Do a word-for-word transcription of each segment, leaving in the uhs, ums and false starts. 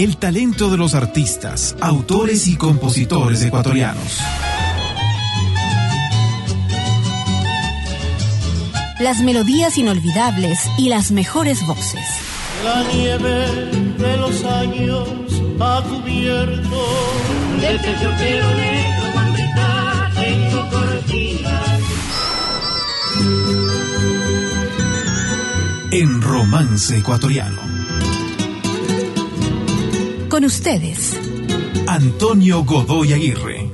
el talento de los artistas, autores y compositores ecuatorianos. Las melodías inolvidables y las mejores voces. La nieve de los años ha cubierto. Desde el chorquero negro bandita tengo cortinas. En Romance Ecuatoriano. Con ustedes, Antonio Godoy Aguirre.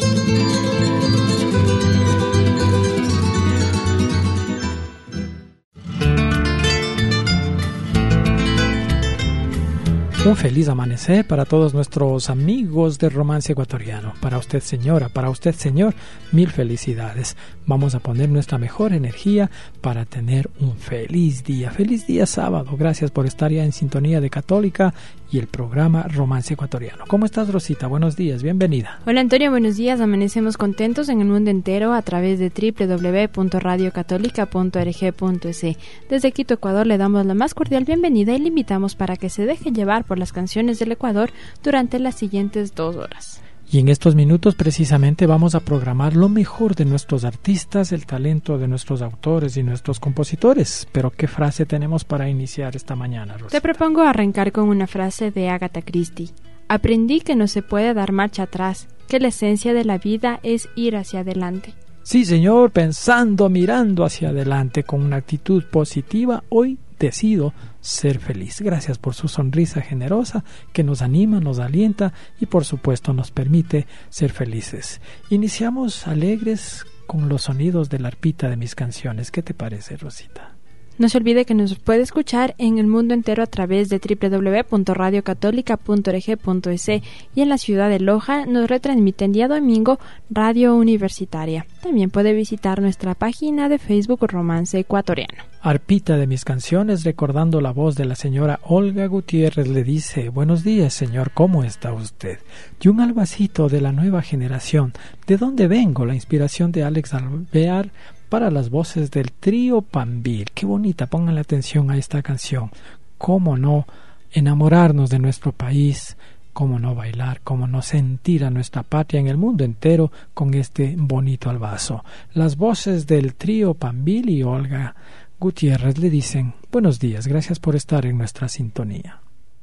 Un feliz amanecer para todos nuestros amigos de Romance Ecuatoriano. Para usted, señora, para usted, señor, mil felicidades. Vamos a poner nuestra mejor energía para tener un feliz día. Feliz día sábado. Gracias por estar ya en sintonía de Católica y el programa Romance Ecuatoriano. ¿Cómo estás, Rosita? Buenos días, bienvenida. Hola, Antonio, buenos días. Amanecemos contentos en el mundo entero a través de doble u doble u doble u punto radio católica punto org punto es. Desde Quito, Ecuador, le damos la más cordial bienvenida y le invitamos para que se deje llevar por las canciones del Ecuador durante las siguientes dos horas. Y en estos minutos precisamente vamos a programar lo mejor de nuestros artistas, el talento de nuestros autores y nuestros compositores. Pero ¿qué frase tenemos para iniciar esta mañana, Rosita? Te propongo arrancar con una frase de Agatha Christie. Aprendí que no se puede dar marcha atrás, que la esencia de la vida es ir hacia adelante. Sí, señor, pensando, mirando hacia adelante con una actitud positiva, hoy decido ser feliz. Gracias por su sonrisa generosa que nos anima, nos alienta y por supuesto nos permite ser felices. Iniciamos alegres con los sonidos de la arpita de mis canciones. ¿Qué te parece, Rosita? No se olvide que nos puede escuchar en el mundo entero a través de doble u doble u doble u punto radio católica punto org punto es y en la ciudad de Loja nos retransmiten día domingo Radio Universitaria. También puede visitar nuestra página de Facebook Romance Ecuatoriano. Arpita de mis canciones, recordando la voz de la señora Olga Gutiérrez, le dice: buenos días, señor, ¿cómo está usted? Y un albacito de la nueva generación, ¿de dónde vengo? La inspiración de Alex Alvear para las voces del trío Pambil. Qué bonita, pónganle atención a esta canción. Cómo no enamorarnos de nuestro país, cómo no bailar, cómo no sentir a nuestra patria en el mundo entero con este bonito albazo. Las voces del trío Pambil y Olga Gutiérrez le dicen: buenos días, gracias por estar en nuestra sintonía.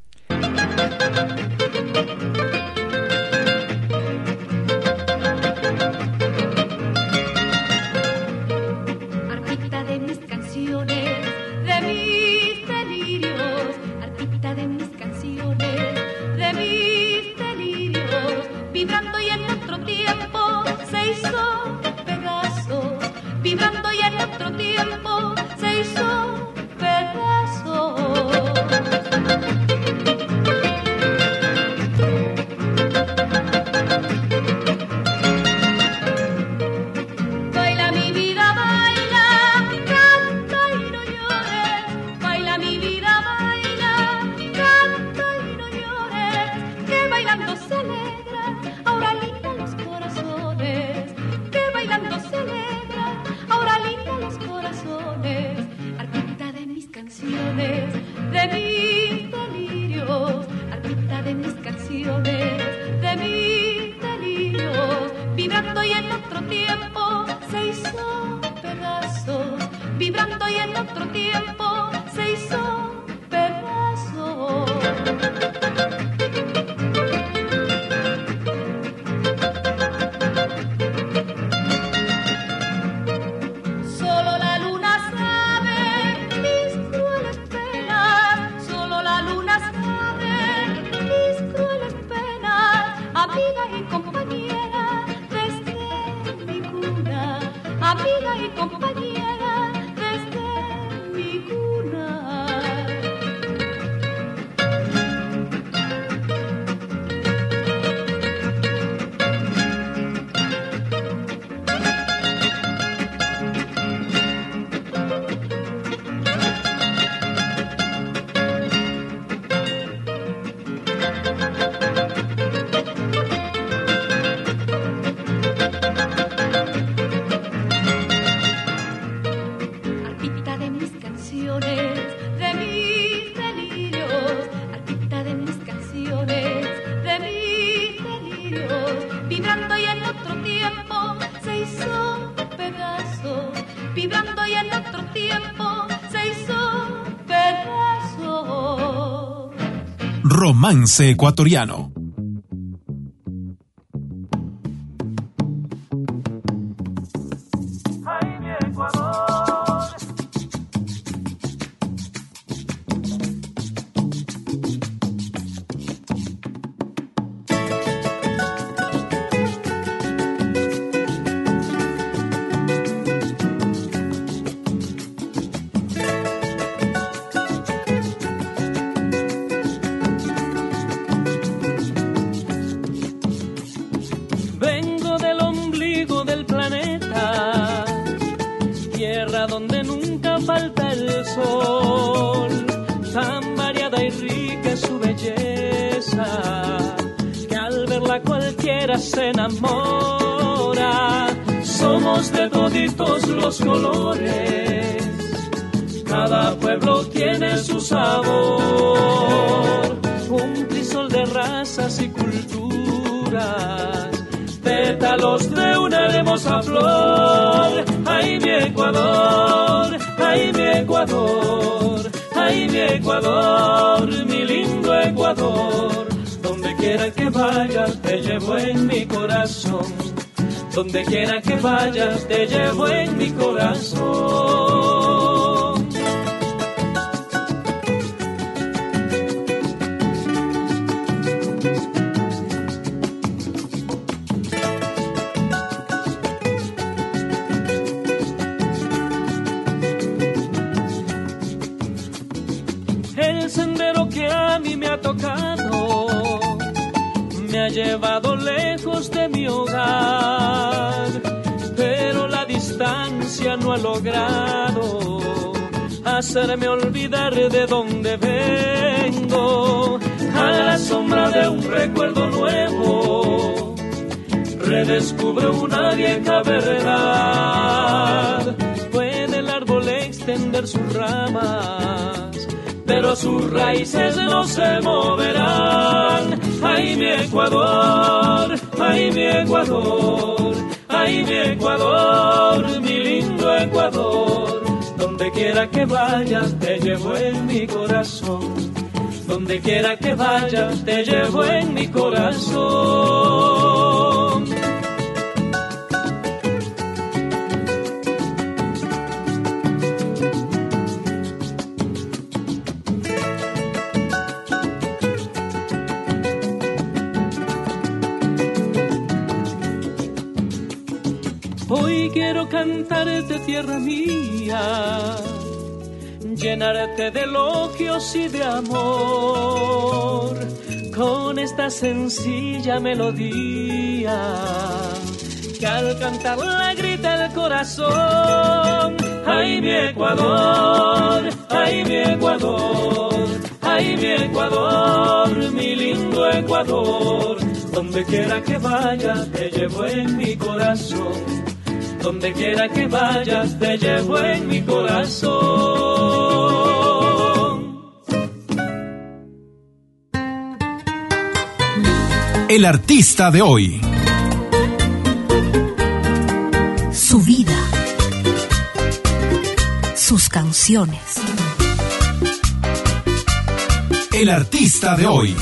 Vibrando y en otro tiempo se hizo pedazo, vibrando y en otro tiempo se hizo pedazo. Baila mi vida, baila, canta y no llores. Baila mi vida, baila, canta y no llores. Que bailando se alegra, ahora linda los corazones. Que bailando se alegra, ahora linda los corazones. Arpita de mis canciones, de mis delirios. Arpita de mis canciones, de mis delirios. Vibrando y en otro tiempo se hizo pedazos. Vibrando y en otro tiempo se hizo pedazos. Solo la luna sabe mis crueles penas. Solo la luna sabe mis crueles penas. Amiga y compañera desde mi cuna. Amiga y compañera desde mi cuna. Romance Ecuatoriano. Se enamora, somos de toditos los colores, cada pueblo tiene su sabor, un crisol de razas y culturas, pétalos de una hermosa flor. Ay, mi Ecuador, ay, mi Ecuador, ay, mi Ecuador, mi lindo Ecuador. Donde quiera que vayas te llevo en mi corazón, donde quiera que vayas te llevo en mi corazón. El sendero que a mí me ha tocado me ha llevado lejos de mi hogar, pero la distancia no ha logrado hacerme olvidar de dónde vengo. A la sombra de un recuerdo nuevo redescubro una vieja verdad. Puede el árbol extender sus ramas, pero sus raíces no se moverán. Ay, mi Ecuador, ay, mi Ecuador, ay, mi Ecuador, mi lindo Ecuador. Donde quiera que vayas te llevo en mi corazón, donde quiera que vayas te llevo en mi corazón. Hoy quiero cantarte, tierra mía, llenarte de elogios y de amor, con esta sencilla melodía que al cantarla grita el corazón. Ay, mi Ecuador, ay, mi Ecuador, ay, mi Ecuador, mi lindo Ecuador. Donde quiera que vayas te llevo en mi corazón, donde quiera que vayas te llevo en mi corazón. El artista de hoy. Su vida. Sus canciones. El artista de hoy.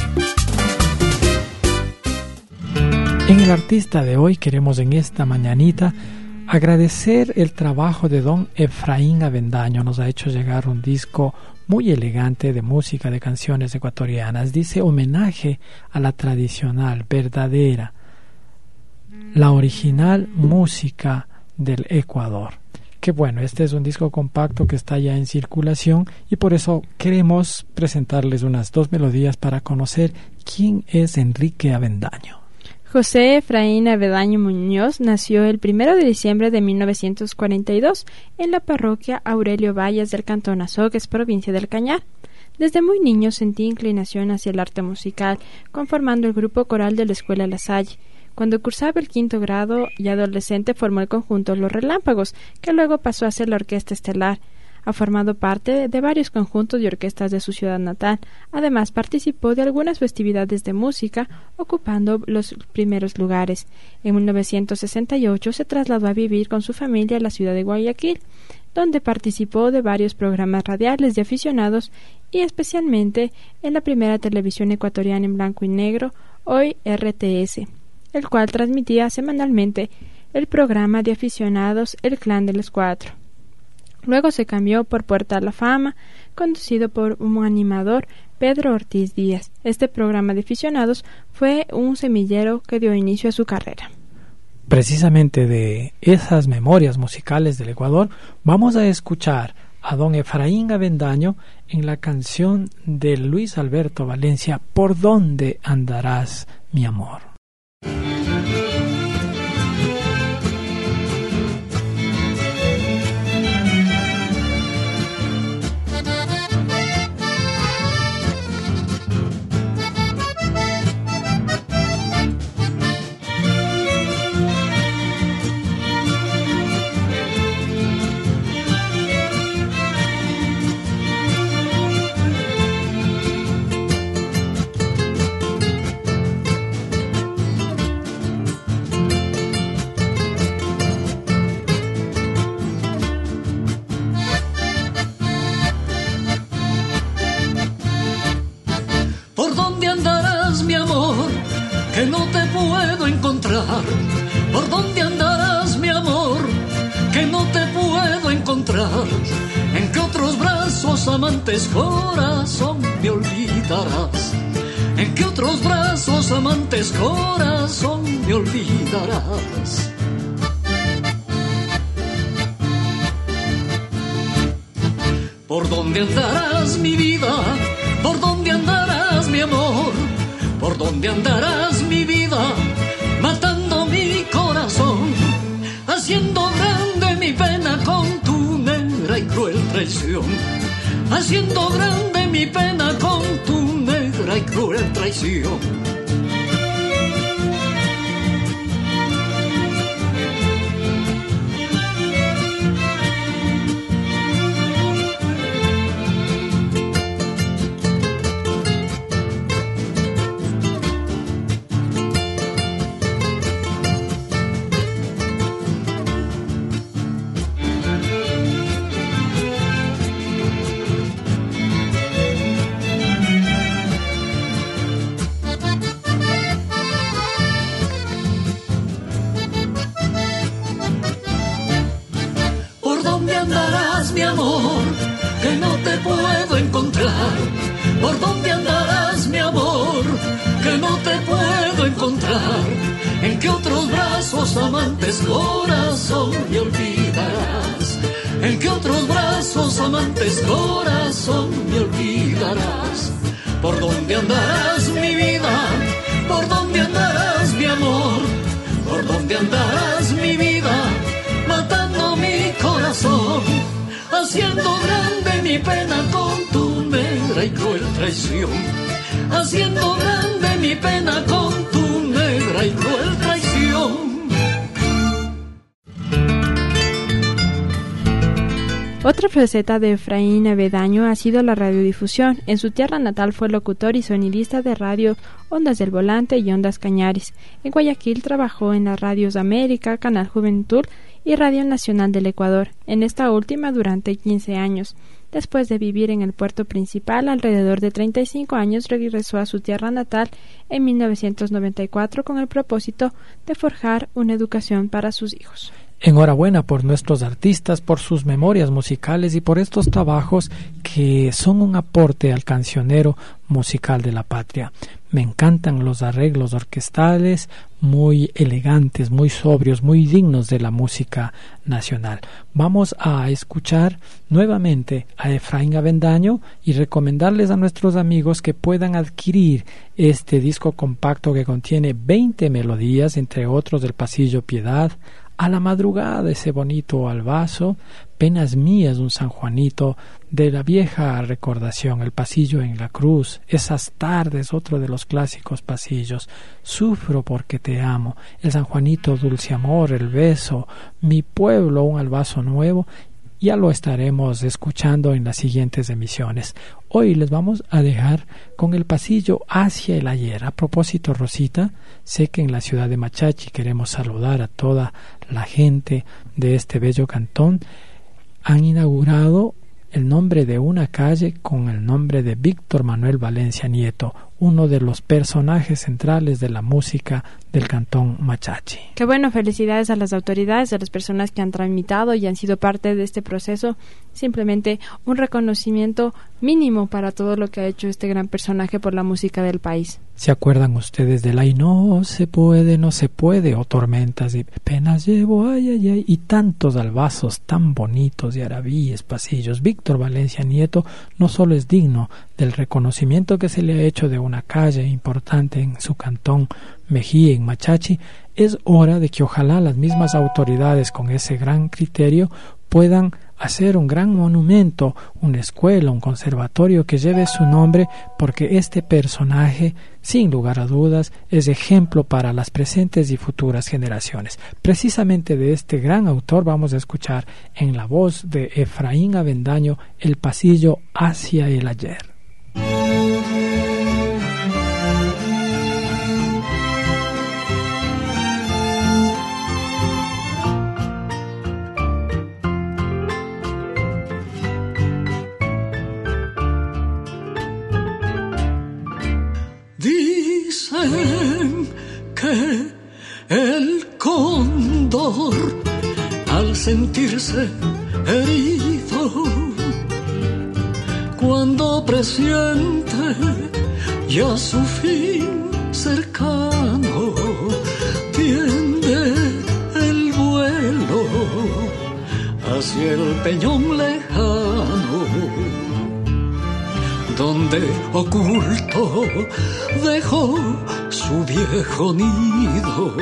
En el artista de hoy queremos en esta mañanita agradecer el trabajo de don Efraín Avendaño. Nos ha hecho llegar un disco muy elegante de música de canciones ecuatorianas. Dice homenaje a la tradicional, verdadera, la original música del Ecuador. Que bueno, este es un disco compacto que está ya en circulación y por eso queremos presentarles unas dos melodías para conocer quién es Enrique Avendaño. José Efraín Avendaño Muñoz nació el primero de diciembre de mil novecientos cuarenta y dos en la parroquia Aurelio Vallas del cantón Azogues, provincia del Cañar. Desde muy niño sentí inclinación hacia el arte musical, conformando el grupo coral de la Escuela La Salle. Cuando cursaba el quinto grado y adolescente formó el conjunto Los Relámpagos, que luego pasó a ser la Orquesta Estelar. Ha formado parte de varios conjuntos y orquestas de su ciudad natal. Además, participó de algunas festividades de música, ocupando los primeros lugares. En mil novecientos sesenta y ocho se trasladó a vivir con su familia a la ciudad de Guayaquil, donde participó de varios programas radiales de aficionados y especialmente en la primera televisión ecuatoriana en blanco y negro, hoy R T S, el cual transmitía semanalmente el programa de aficionados El Clan de los Cuatro. Luego se cambió por Puerta a la Fama, conducido por un animador, Pedro Ortiz Díaz. Este programa de aficionados fue un semillero que dio inicio a su carrera. Precisamente de esas memorias musicales del Ecuador, vamos a escuchar a don Efraín Avendaño en la canción de Luis Alberto Valencia, ¿Por dónde andarás, mi amor? Que no te puedo encontrar. ¿Por dónde andarás, mi amor? Que no te puedo encontrar. ¿En qué otros brazos, amantes, corazón, me olvidarás? ¿En qué otros brazos, amantes, corazón, me olvidarás? ¿Por dónde andarás, mi vida? ¿Por dónde andarás, mi amor? ¿Por dónde andarás, mi vida? Matando mi corazón, haciendo grande mi pena con tu negra y cruel traición. Haciendo grande mi pena con tu negra y cruel traición. Mi amor, que no te puedo encontrar. ¿Por dónde andarás, mi amor? Que no te puedo encontrar. ¿En qué otros brazos, amantes, corazón, me olvidarás? ¿En qué otros brazos, amantes, corazón, me olvidarás? ¿Por dónde andarás, mi vida? ¿Por dónde andarás, mi amor? ¿Por dónde andarás, mi vida? Matando mi corazón, haciendo grande mi pena con tu negra y cruel traición. Haciendo grande mi pena con tu negra y cruel traición. Otra faceta de Efraín Avendaño ha sido la radiodifusión. En su tierra natal fue locutor y sonidista de radio Ondas del Volante y Ondas Cañaris. En Guayaquil trabajó en las radios América, Canal Juventud y Radio Nacional del Ecuador, en esta última durante quince años. Después de vivir en el puerto principal alrededor de treinta y cinco años, regresó a su tierra natal en mil novecientos noventa y cuatro con el propósito de forjar una educación para sus hijos. Enhorabuena por nuestros artistas, por sus memorias musicales y por estos trabajos que son un aporte al cancionero musical de la patria. Me encantan los arreglos orquestales, muy elegantes, muy sobrios, muy dignos de la música nacional. Vamos a escuchar nuevamente a Efraín Avendaño y recomendarles a nuestros amigos que puedan adquirir este disco compacto que contiene veinte melodías, entre otros del Pasillo Piedad, A la madrugada, ese bonito albazo, Penas mías, un San Juanito, de la vieja recordación, El pasillo en la cruz, Esas tardes, otro de los clásicos pasillos, Sufro porque te amo, El San Juanito, dulce amor, El beso, Mi pueblo, un albazo nuevo, Ya lo estaremos escuchando en las siguientes emisiones. Hoy les vamos a dejar con el pasillo hacia el ayer. A propósito, Rosita, sé que en la ciudad de Machachi queremos saludar a toda la gente de este bello cantón. Han inaugurado el nombre de una calle con el nombre de Víctor Manuel Valencia Nieto, uno de los personajes centrales de la música del cantón Machachi. Qué bueno, felicidades a las autoridades, a las personas que han tramitado y han sido parte de este proceso. Simplemente un reconocimiento mínimo para todo lo que ha hecho este gran personaje por la música del país. ¿Se acuerdan ustedes del ay no se puede, no se puede, o tormentas y penas llevo, ay, ay, ay, y tantos albazos tan bonitos y arabíes, pasillos? Víctor Valencia Nieto no solo es digno del reconocimiento que se le ha hecho de una calle importante en su cantón Mejía, en Machachi, es hora de que ojalá las mismas autoridades con ese gran criterio puedan hacer un gran monumento, una escuela, un conservatorio que lleve su nombre, porque este personaje, sin lugar a dudas, es ejemplo para las presentes y futuras generaciones. Precisamente de este gran autor vamos a escuchar en la voz de Efraín Avendaño el pasillo hacia el ayer. Dicen que el cóndor, al sentirse herido, cuando presiente ya su fin cercano, tiende el vuelo hacia el peñón lejano, donde oculto dejó su viejo nido.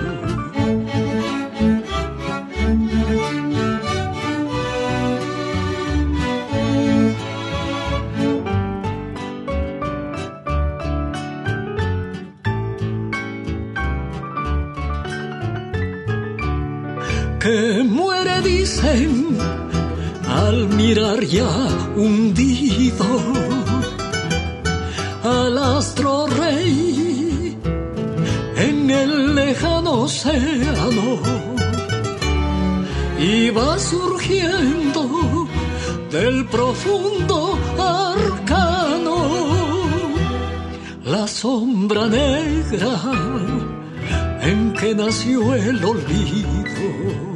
Que muere, dicen, al mirar ya hundido al astro rey en el lejano océano, y va surgiendo del profundo arcano la sombra negra en que nació el olvido.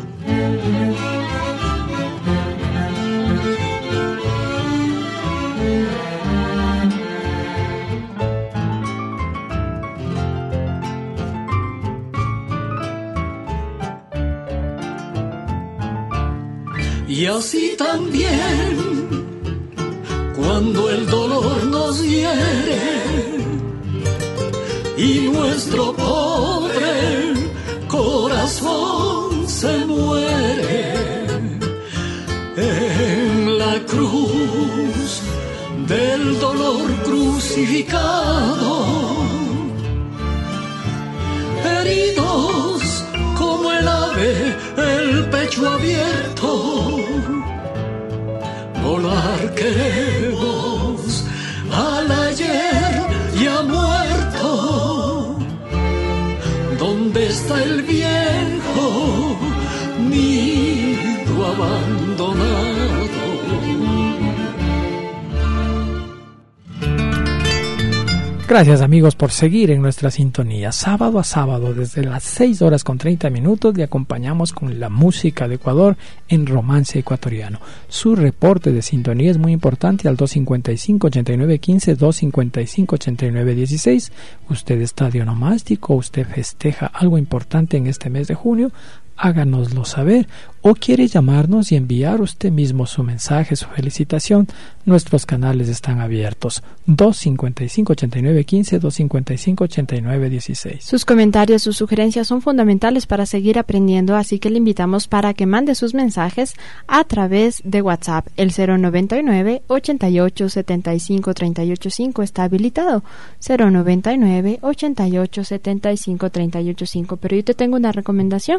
Y así también, cuando el dolor nos hiere y nuestro pobre corazón se muere en la cruz del dolor crucificado, heridos como el ave, el pecho abierto, volar queremos al ayer ya muerto. ¿Dónde está el viejo nido abandonado? Gracias, amigos, por seguir en nuestra sintonía. Sábado a sábado, desde las seis horas con treinta minutos, le acompañamos con la música de Ecuador en Romance Ecuatoriano. Su reporte de sintonía es muy importante al dos cinco cinco, ocho nueve uno cinco, dos cinco cinco, ocho nueve uno seis. Usted está de onomástico, usted festeja algo importante en este mes de junio, háganoslo saber, o quiere llamarnos y enviar usted mismo su mensaje, su felicitación. Nuestros canales están abiertos. dos cinco cinco, ocho nueve uno cinco, dos cinco cinco, ocho nueve uno seis. Sus comentarios, sus sugerencias son fundamentales para seguir aprendiendo, así que le invitamos para que mande sus mensajes a través de WhatsApp. El cero noventa y nueve, ochenta y ocho, setenta y cinco, treinta y ocho cinco está habilitado. cero noventa y nueve, ochenta y ocho, setenta y cinco, treinta y ocho cinco. Pero yo te tengo una recomendación.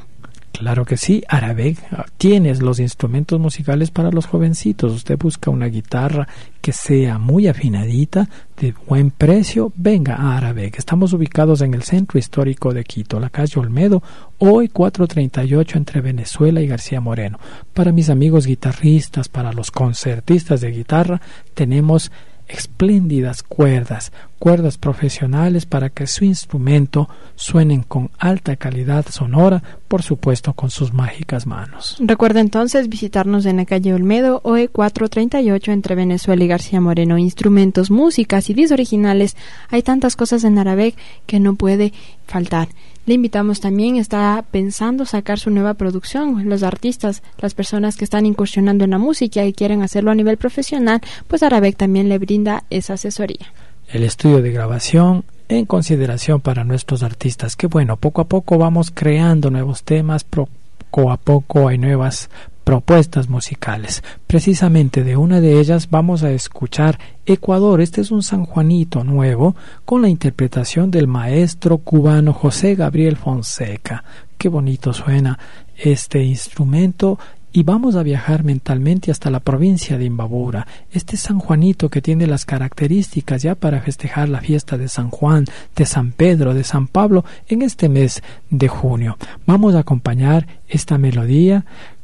Claro que sí, Araveg, tienes los instrumentos musicales para los jovencitos. Usted busca una guitarra que sea muy afinadita, de buen precio, venga a Araveg. Estamos ubicados en el centro histórico de Quito, la calle Olmedo, hoy cuatrocientos treinta y ocho entre Venezuela y García Moreno. Para mis amigos guitarristas, para los concertistas de guitarra, tenemos espléndidas cuerdas, cuerdas profesionales para que su instrumento suenen con alta calidad sonora, por supuesto con sus mágicas manos. Recuerda entonces visitarnos en la calle Olmedo, O E cuatrocientos treinta y ocho entre Venezuela y García Moreno. Instrumentos, música, C Ds originales, hay tantas cosas en Araveg que no puede faltar. Le invitamos también, está pensando sacar su nueva producción. Los artistas, las personas que están incursionando en la música y quieren hacerlo a nivel profesional, pues Araveg también le brinda esa asesoría. El estudio de grabación en consideración para nuestros artistas, que bueno, poco a poco vamos creando nuevos temas, poco a poco hay nuevas propuestas musicales. Precisamente de una de ellas vamos a escuchar Ecuador. Este es un sanjuanito nuevo con la interpretación del maestro cubano José Gabriel Fonseca. Qué bonito suena este instrumento. Y vamos a viajar mentalmente hasta la provincia de Imbabura, este San Juanito que tiene las características ya para festejar la fiesta de San Juan, de San Pedro, de San Pablo en este mes de junio. Vamos a acompañar esta melodía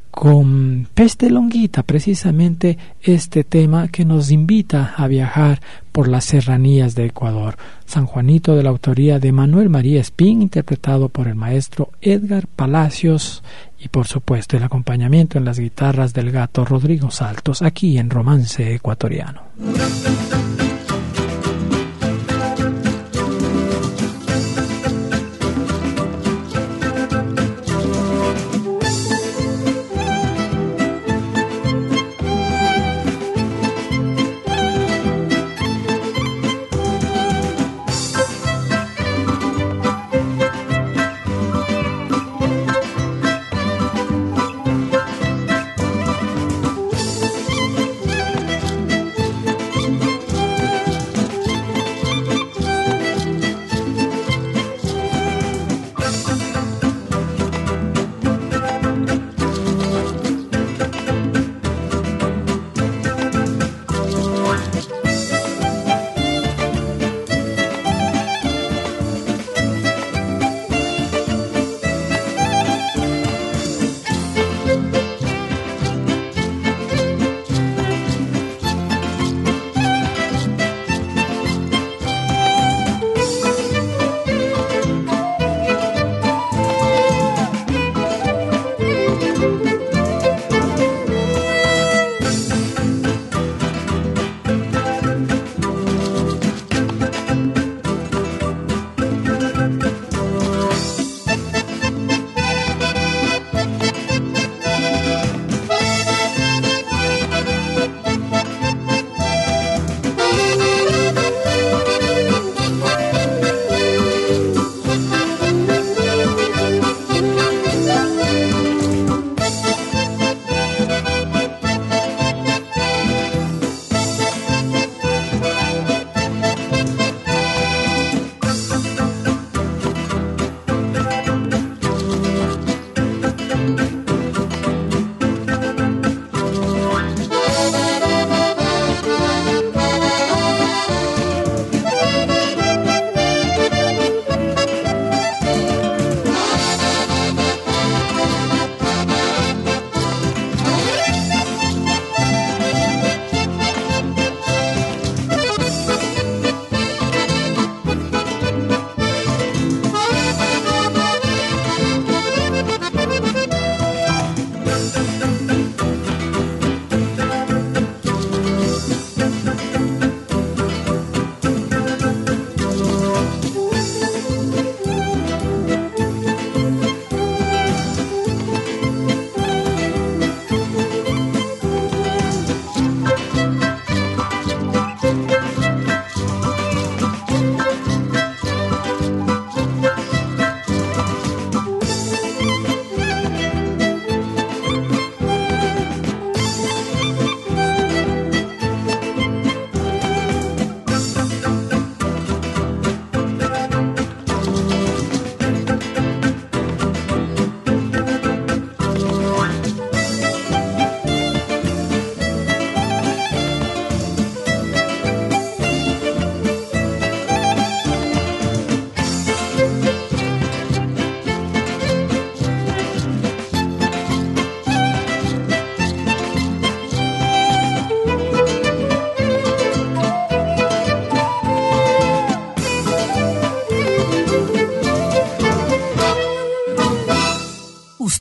con Pez de Longuita, precisamente este tema que nos invita a viajar por las serranías de Ecuador. San Juanito, de la autoría de Manuel María Espín, interpretado por el maestro Edgar Palacios, y por supuesto el acompañamiento en las guitarras del gato Rodrigo Saltos, aquí en Romance Ecuatoriano. Thank you.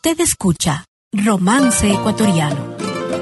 Usted escucha Romance Ecuatoriano.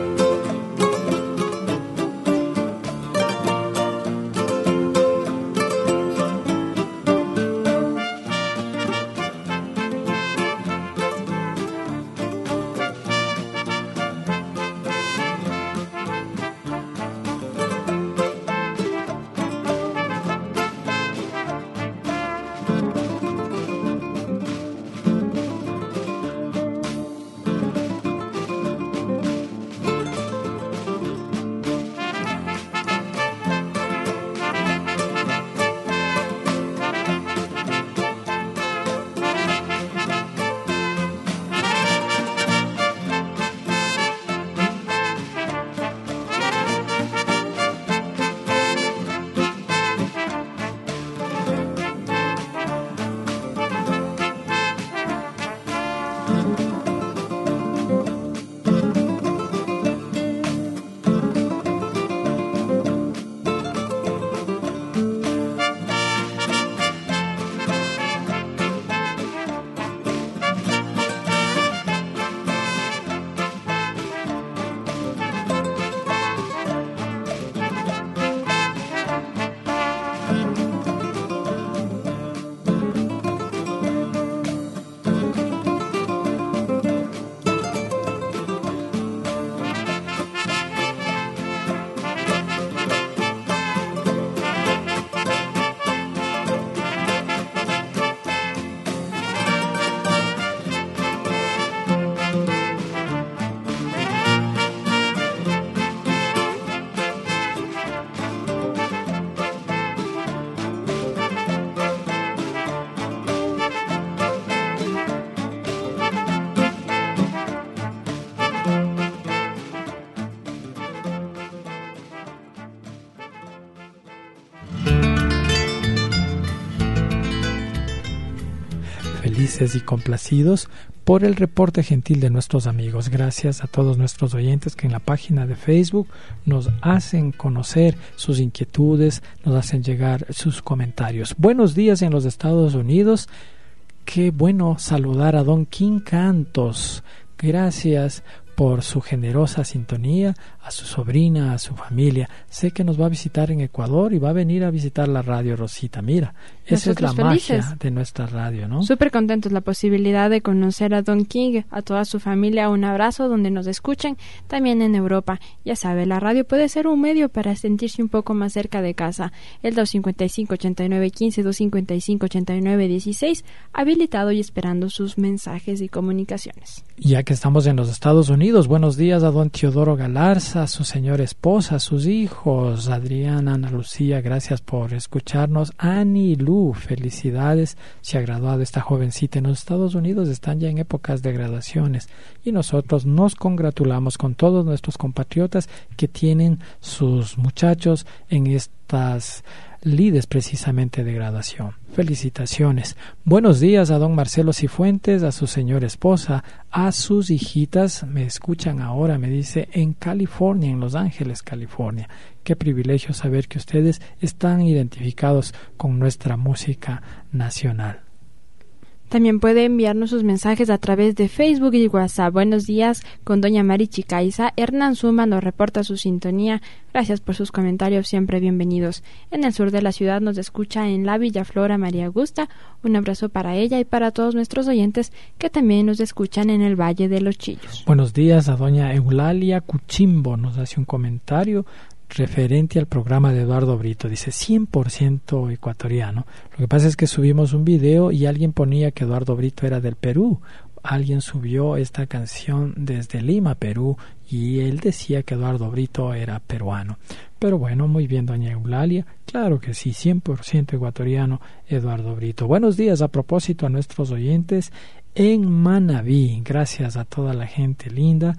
Felices y complacidos por el reporte gentil de nuestros amigos. Gracias a todos nuestros oyentes que en la página de Facebook nos hacen conocer sus inquietudes, nos hacen llegar sus comentarios. Buenos días en los Estados Unidos. Qué bueno saludar a don King Cantos. Gracias por su generosa sintonía, a su sobrina, a su familia. Sé que nos va a visitar en Ecuador y va a venir a visitar la radio Rosita. Mira, esa es la felices. magia de nuestra radio, ¿no? Súper contentos, la posibilidad de conocer a Don King, a toda su familia. Un abrazo donde nos escuchen, también en Europa. Ya sabe, la radio puede ser un medio para sentirse un poco más cerca de casa. El dos cinco cinco, ocho nueve uno cinco, dos cinco cinco, ocho nueve uno seis, habilitado y esperando sus mensajes y comunicaciones. Ya que estamos en los Estados Unidos, buenos días a don Teodoro Galarza, a su señora esposa, a sus hijos, Adriana, Ana Lucía, gracias por escucharnos. Annie Lu, felicidades, se ha graduado esta jovencita. En los Estados Unidos están ya en épocas de graduaciones y nosotros nos congratulamos con todos nuestros compatriotas que tienen sus muchachos en estas lides precisamente de graduación. Felicitaciones. Buenos días a don Marcelo Cifuentes, a su señora esposa, a sus hijitas. Me escuchan ahora, me dice, en California, en Los Ángeles, California. Qué privilegio saber que ustedes están identificados con nuestra música nacional. También puede enviarnos sus mensajes a través de Facebook y WhatsApp. Buenos días con doña Mari Chicaiza. Hernán Zuma nos reporta su sintonía. Gracias por sus comentarios, siempre bienvenidos. En el sur de la ciudad nos escucha en la Villa Flora María Augusta. Un abrazo para ella y para todos nuestros oyentes que también nos escuchan en el Valle de los Chillos. Buenos días a doña Eulalia Cuchimbo. Nos hace un comentario referente al programa de Eduardo Brito. Dice cien por ciento ecuatoriano. Lo que pasa es que subimos un video y alguien ponía que Eduardo Brito era del Perú. Alguien subió esta canción desde Lima, Perú, y él decía que Eduardo Brito era peruano. Pero bueno, muy bien, doña Eulalia. Claro que sí, cien por ciento ecuatoriano Eduardo Brito. Buenos días a propósito a nuestros oyentes en Manabí. Gracias a toda la gente linda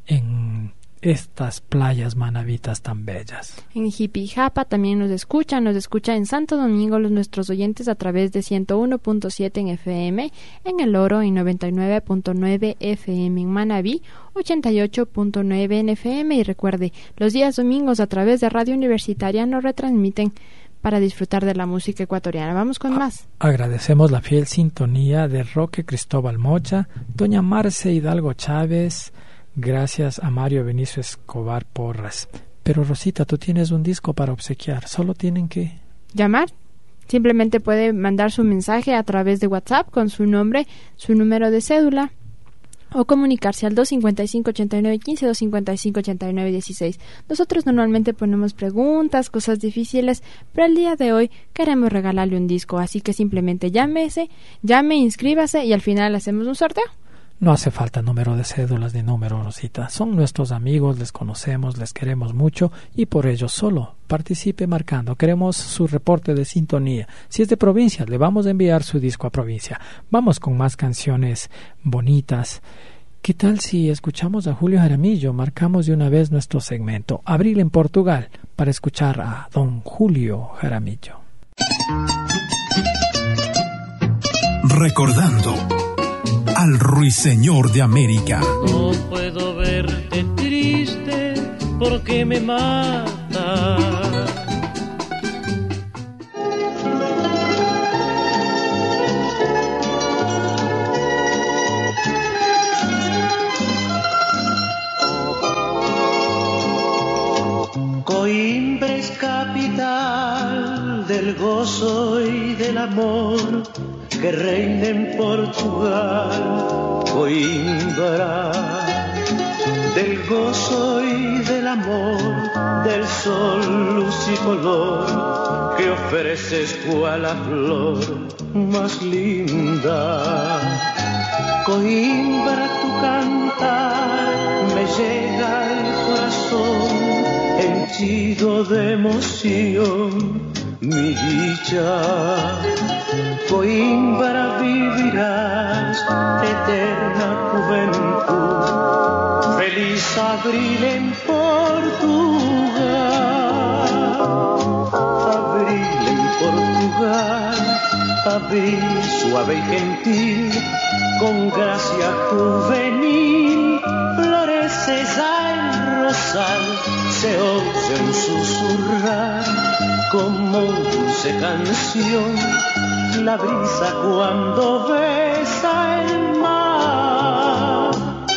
en estas playas manavitas tan bellas. En Jipijapa también nos escuchan, nos escucha en Santo Domingo los nuestros oyentes a través de ciento uno punto siete en F M, en El Oro en noventa y nueve punto nueve F M, en Manabí ochenta y ocho punto nueve en F M, y recuerde, los días domingos a través de Radio Universitaria nos retransmiten para disfrutar de la música ecuatoriana. Vamos con más. Agradecemos la fiel sintonía de Roque Cristóbal Mocha, doña Marce Hidalgo Chávez, gracias a Mario Benicio Escobar Porras. Pero Rosita, tú tienes un disco para obsequiar, solo tienen que llamar. Simplemente puede mandar su mensaje a través de WhatsApp con su nombre, su número de cédula, o comunicarse al dos cinco cinco, ocho nueve uno cinco, dos cinco cinco, ocho nueve uno seis. Nosotros normalmente ponemos preguntas, cosas difíciles, pero el día de hoy queremos regalarle un disco, así que simplemente llámese, llame, inscríbase y al final hacemos un sorteo. No hace falta número de cédulas ni número, Rosita. Son nuestros amigos, les conocemos, les queremos mucho y por ello solo participe marcando. Queremos su reporte de sintonía. Si es de provincia, le vamos a enviar su disco a provincia. Vamos con más canciones bonitas. ¿Qué tal si escuchamos a Julio Jaramillo? Marcamos de una vez nuestro segmento Abril en Portugal para escuchar a don Julio Jaramillo. Recordando al Ruiseñor de América. No puedo verte triste porque me mata. Coimbra es capital del gozo y del amor que reina en Portugal. Coimbra, del gozo y del amor, del sol, luz y color que ofreces cual la flor más linda. Coimbra, tu cantar me llega al corazón, henchido de emoción, mi dicha. Coimbra, vivirás eterna juventud, feliz abril en Portugal. Abril en Portugal, abril suave y gentil, con gracia juvenil, floreces al rosal, se oyen susurrar como dulce canción la brisa cuando besa el mar.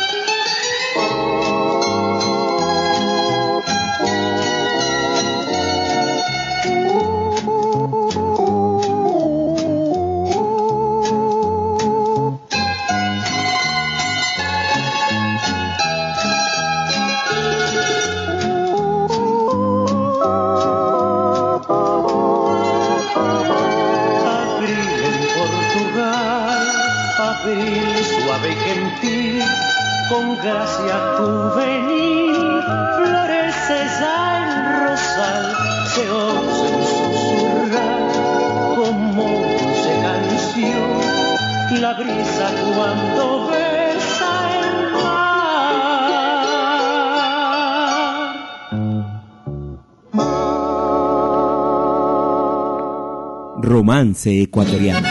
Suave y gentil, con gracia juvenil, floreces al rosal, se oye susurrar como dulce canción la brisa cuando besa el mar. Romance ecuatoriano.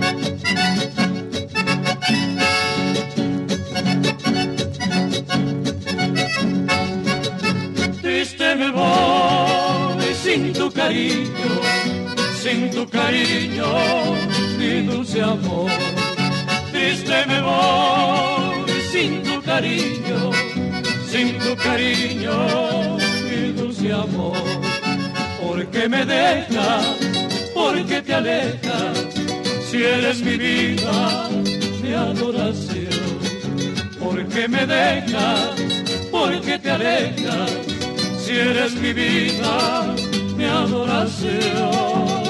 Sin tu cariño, sin tu cariño, mi dulce amor. Triste me voy, sin tu cariño, sin tu cariño, mi dulce amor. Porque me dejas, porque te alejas, si eres mi vida, mi adoración. Porque me dejas, porque te alejas, si eres mi vida, mi adoración.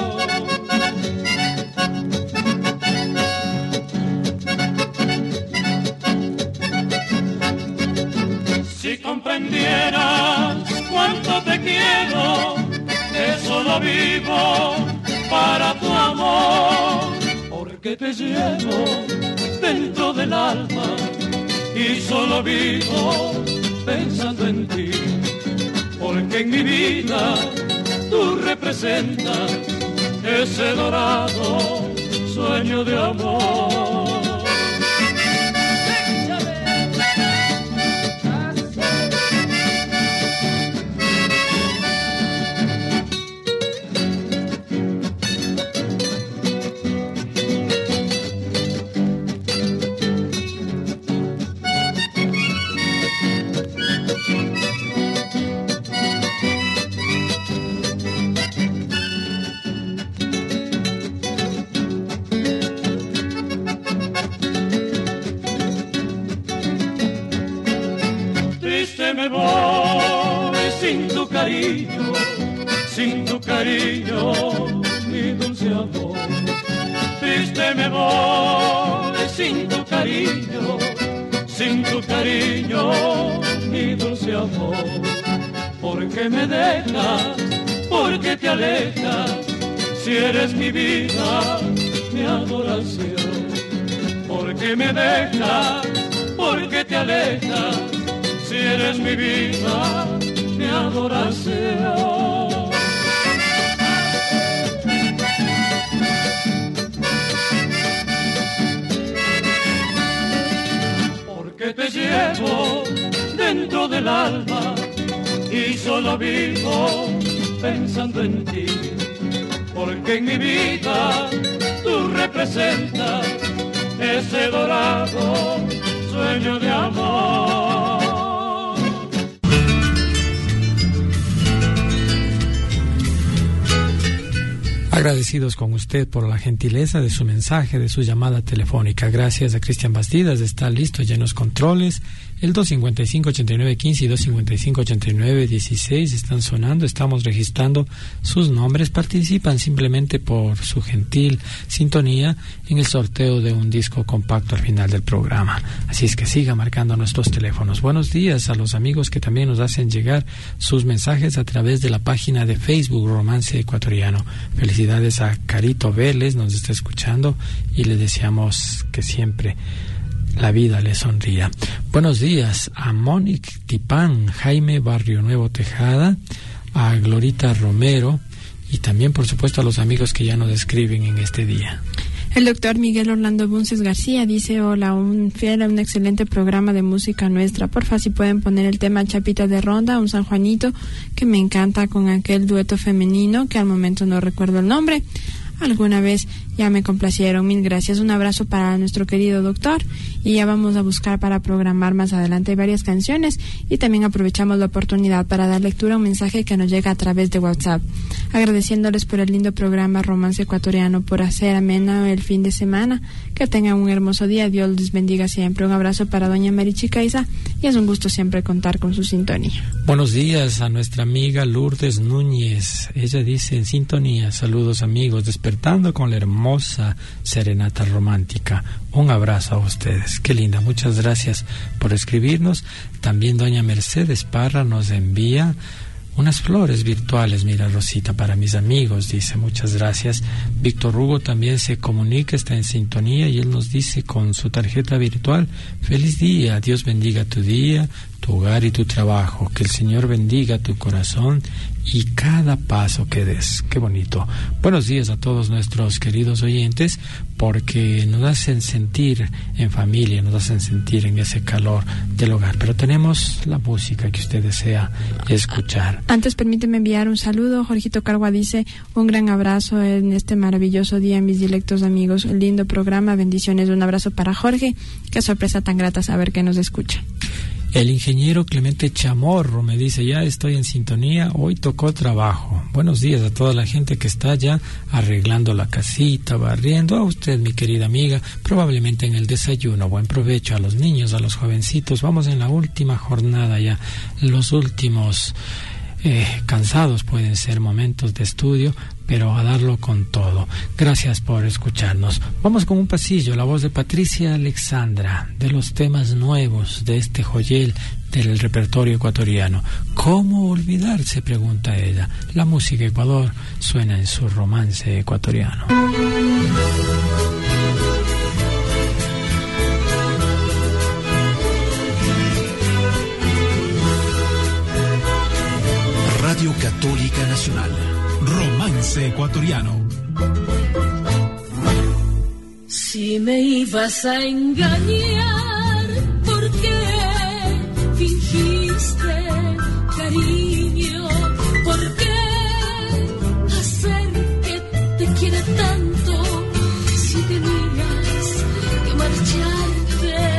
Si comprendieras cuánto te quiero, que solo vivo para tu amor, porque te llevo dentro del alma y solo vivo pensando en ti. Porque en mi vida tú representas ese dorado sueño de amor. voy sin tu cariño, sin tu cariño, mi dulce amor. Triste me voy sin tu cariño, sin tu cariño, mi dulce amor. Porque me dejas, porque te alejas, si eres mi vida, mi adoración. Porque me dejas, porque te alejas, si eres mi vida, mi adoración. Porque te llevo dentro del alma y solo vivo pensando en ti. Porque en mi vida tú representas ese dorado sueño de amor. Agradecidos con usted por la gentileza de su mensaje, de su llamada telefónica. Gracias a Cristian Bastidas, está listo ya en los controles. El dos cinco cinco, ocho nueve uno cinco y dos cinco cinco, ocho nueve uno seis están sonando, estamos registrando sus nombres. Participan simplemente por su gentil sintonía en el sorteo de un disco compacto al final del programa. Así es que siga marcando nuestros teléfonos. Buenos días a los amigos que también nos hacen llegar sus mensajes a través de la página de Facebook Romance Ecuatoriano. Felicidades a Carito Vélez, nos está escuchando y le deseamos que siempre la vida le sonría. Buenos días a Mónica Tipán, Jaime Barrio Nuevo Tejada, a Glorita Romero y también, por supuesto, a los amigos que ya nos escriben en este día. El doctor Miguel Orlando Bunces García dice: hola, un fiel, un excelente programa de música nuestra. Porfa, si pueden poner el tema Chapita de Ronda, un San Juanito, que me encanta, con aquel dueto femenino que al momento no recuerdo el nombre. Alguna vez ya me complacieron. Mil gracias. Un abrazo para nuestro querido doctor. Y ya vamos a buscar para programar más adelante varias canciones. Y también aprovechamos la oportunidad para dar lectura a un mensaje que nos llega a través de WhatsApp. Agradeciéndoles por el lindo programa Romance Ecuatoriano, por hacer amena el fin de semana. Que tengan un hermoso día. Dios les bendiga siempre. Un abrazo para doña Marichi Caiza. Y es un gusto siempre contar con su sintonía. Buenos días a nuestra amiga Lourdes Núñez. Ella dice: en sintonía, saludos amigos, despertando con la hermosa serenata romántica. Un abrazo a ustedes. Qué linda, muchas gracias por escribirnos. También doña Mercedes Parra nos envía unas flores virtuales. Mira, Rosita, para mis amigos, dice, muchas gracias. Víctor Hugo también se comunica, está en sintonía y él nos dice con su tarjeta virtual: feliz día, Dios bendiga tu día, tu hogar y tu trabajo, que el Señor bendiga tu corazón y cada paso que des. Qué bonito. Buenos días a todos nuestros queridos oyentes, porque nos hacen sentir en familia, nos hacen sentir en ese calor del hogar. Pero tenemos la música que usted desea escuchar. Antes, permíteme enviar un saludo. Jorgito Cargua dice: un gran abrazo en este maravilloso día, mis directos amigos. Un lindo programa, bendiciones. Un abrazo para Jorge. Qué sorpresa tan grata saber que nos escucha. El ingeniero Clemente Chamorro me dice: ya estoy en sintonía, hoy tocó trabajo. Buenos días a toda la gente que está ya arreglando la casita, barriendo. A usted, mi querida amiga, probablemente en el desayuno. Buen provecho a los niños, a los jovencitos. Vamos en la última jornada ya, los últimos eh, cansados pueden ser momentos de estudio, pero a darlo con todo. Gracias por escucharnos. Vamos con un pasillo, la voz de Patricia Alexandra, de los temas nuevos de este joyel del repertorio ecuatoriano. ¿Cómo olvidar?, se pregunta ella. La música Ecuador suena en su romance ecuatoriano. Radio Católica Nacional. Romance ecuatoriano. Si me ibas a engañar, ¿por qué fingiste cariño? ¿Por qué hacer que te quiera tanto si tenías que marcharte?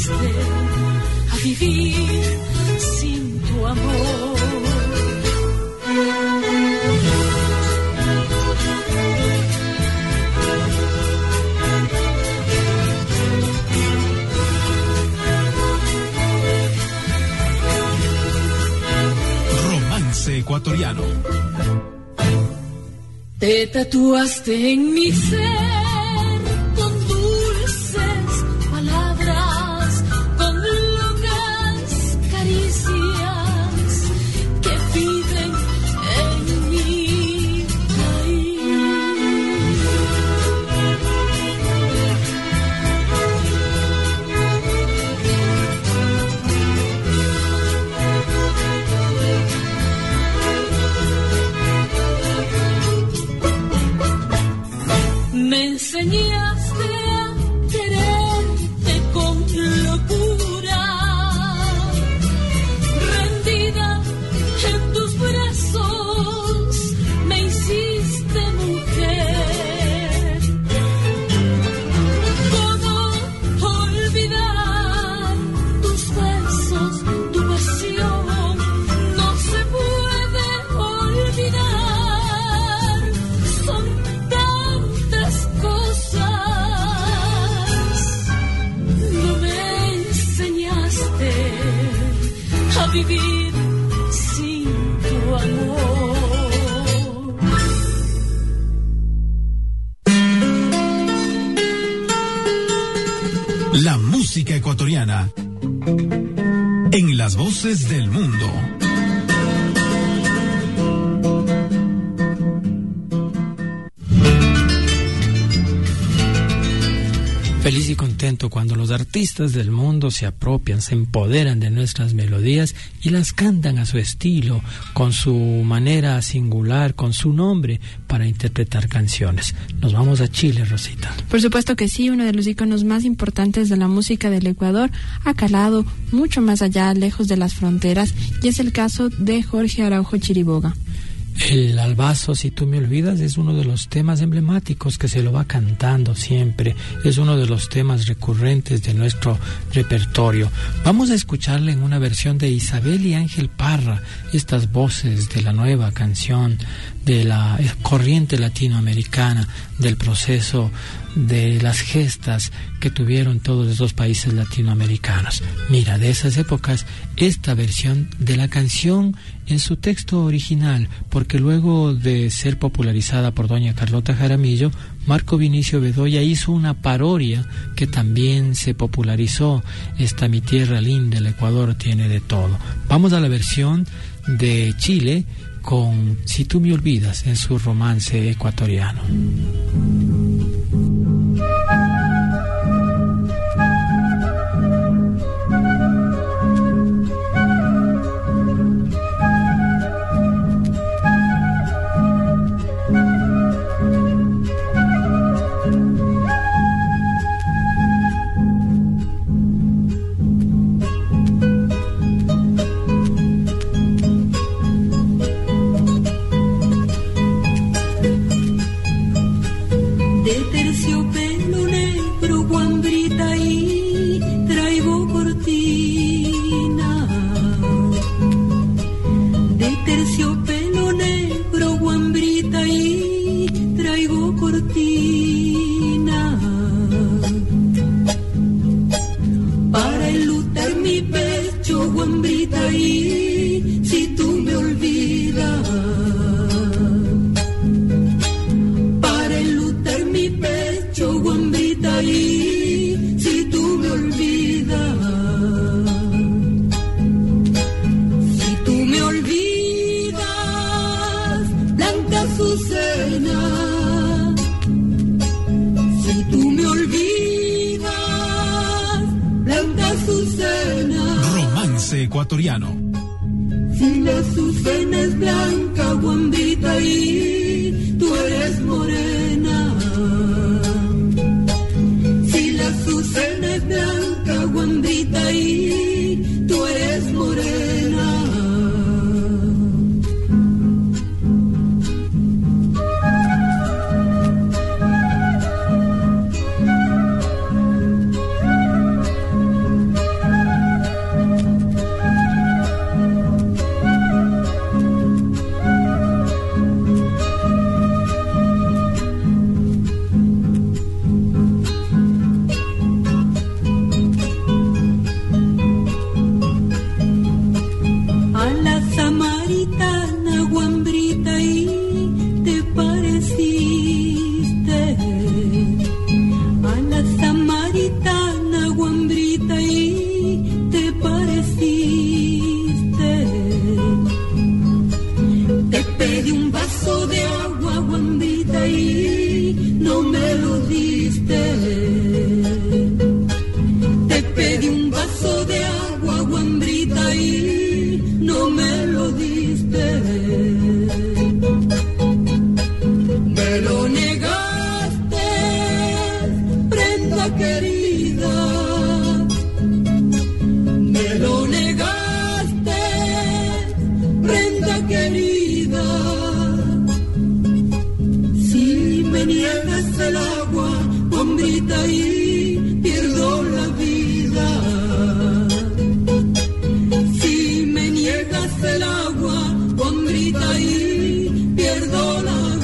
enseñaste a vivir sin tu amor. Romance ecuatoriano. Te tatuaste en mi ser con dulces palabras, con locas caricias que viven en mi país. Me enseñaste a quererte con locura, rendida en tus brazos, me hiciste mujer. ¿Cómo olvidar tus besos, tu pasión? No se puede olvidar, son tantas cosas. No me enseñaste a vivir sin tu amor. La música ecuatoriana en las voces del mundo. Feliz y contento cuando los artistas del mundo se apropian, se empoderan de nuestras melodías y las cantan a su estilo, con su manera singular, con su nombre, para interpretar canciones. Nos vamos a Chile, Rosita. Por supuesto que sí, uno de los íconos más importantes de la música del Ecuador ha calado mucho más allá, lejos de las fronteras, y es el caso de Jorge Araujo Chiriboga. El albazo, si tú me olvidas, es uno de los temas emblemáticos que se lo va cantando siempre. Es uno de los temas recurrentes de nuestro repertorio. Vamos a escucharle en una versión de Isabel y Ángel Parra, estas voces de la nueva canción, de la corriente latinoamericana, del proceso de las gestas que tuvieron todos esos países latinoamericanos. Mira, de esas épocas, esta versión de la canción en su texto original, porque luego de ser popularizada por doña Carlota Jaramillo, Marco Vinicio Bedoya hizo una parodia que también se popularizó, esta Mi Tierra Linda, el Ecuador tiene de todo. Vamos a la versión de Chile con Si Tú Me Olvidas en su romance ecuatoriano. Ecuatoriano. Si la azucena es blanca, guambita, y tú eres morena. Si la azucena es blanca, guambita, y tú eres morena. hambrita y no me lo diste. Me lo negaste, prenda querida. Me lo negaste, prenda querida. Si me niegas el agua, hambrita y pierdo la vida. Si me niegas el agua, hambrita y pierdo la vida.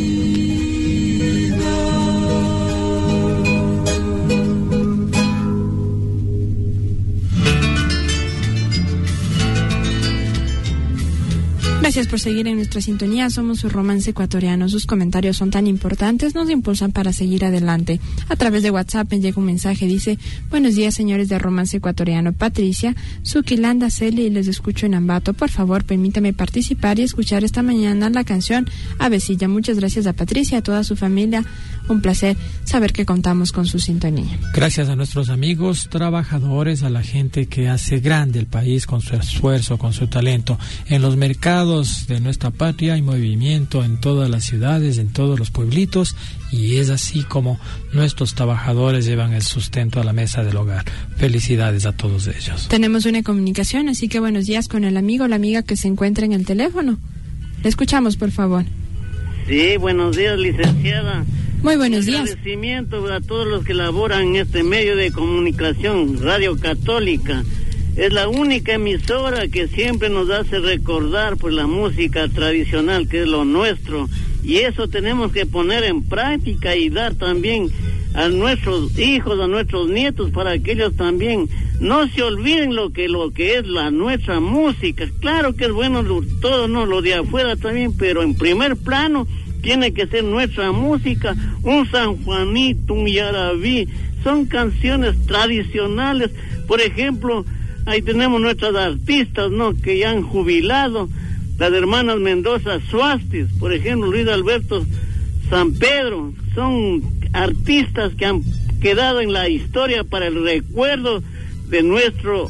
Gracias por seguir en nuestra sintonía. Somos su romance ecuatoriano. Sus comentarios son tan importantes, nos impulsan para seguir adelante. A través de WhatsApp me llega un mensaje, dice: buenos días, señores de romance ecuatoriano. Patricia, Suquilanda, Celi, y les escucho en Ambato. Por favor, permítame participar y escuchar esta mañana la canción Avecilla. Muchas gracias a Patricia y a toda su familia. Un placer saber que contamos con su sintonía. Gracias a nuestros amigos trabajadores, a la gente que hace grande el país con su esfuerzo, con su talento. En los mercados de nuestra patria hay movimiento en todas las ciudades, en todos los pueblitos, y es así como nuestros trabajadores llevan el sustento a la mesa del hogar. Felicidades a todos ellos. Tenemos una comunicación, así que buenos días con el amigo o la amiga que se encuentra en el teléfono. Le escuchamos, por favor. Sí, buenos días, licenciada. Muy buenos días. Agradecimiento a todos los que laboran en este medio de comunicación, Radio Católica. Es la única emisora que siempre nos hace recordar pues la música tradicional, que es lo nuestro, y eso tenemos que poner en práctica y dar también a nuestros hijos, a nuestros nietos, para que ellos también no se olviden lo que lo que es la nuestra música. Claro que es bueno lo, todo, no lo de afuera también, pero en primer plano tiene que ser nuestra música. Un San Juanito, un Yarabí, son canciones tradicionales. Por ejemplo, ahí tenemos nuestras artistas, ¿no?, que ya han jubilado, las hermanas Mendoza Suastis, por ejemplo, Luis Alberto San Pedro. Son artistas que han quedado en la historia para el recuerdo de nuestro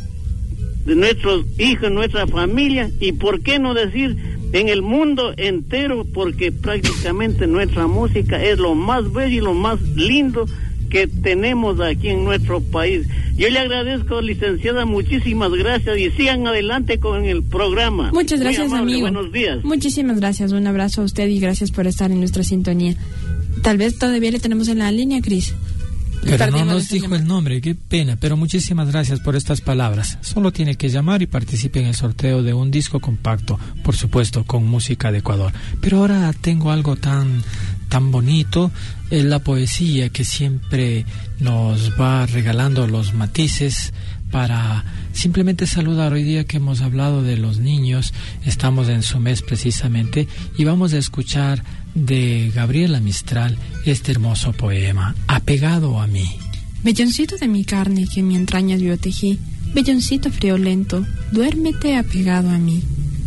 de nuestros hijos, nuestra familia, y por qué no decir en el mundo entero, porque prácticamente nuestra música es lo más bello y lo más lindo que tenemos aquí en nuestro país. Yo le agradezco, licenciada, muchísimas gracias, y sigan adelante con el programa. Muchas gracias, muy amable, amigo. Buenos días. Muchísimas gracias, un abrazo a usted y gracias por estar en nuestra sintonía. Tal vez todavía le tenemos en la línea, Cris. Pero no nos dijo el nombre, qué pena, pero muchísimas gracias por estas palabras. Solo tiene que llamar y participe en el sorteo de un disco compacto, por supuesto, con música de Ecuador. Pero ahora tengo algo tan, tan bonito, es la poesía que siempre nos va regalando los matices para simplemente saludar. Hoy día que hemos hablado de los niños, estamos en su mes precisamente, y vamos a escuchar de Gabriela Mistral este hermoso poema, Apegado a mí. Velloncito de mi carne que en mi entrañas yo tejí, velloncito friolento, duérmete apegado a mí.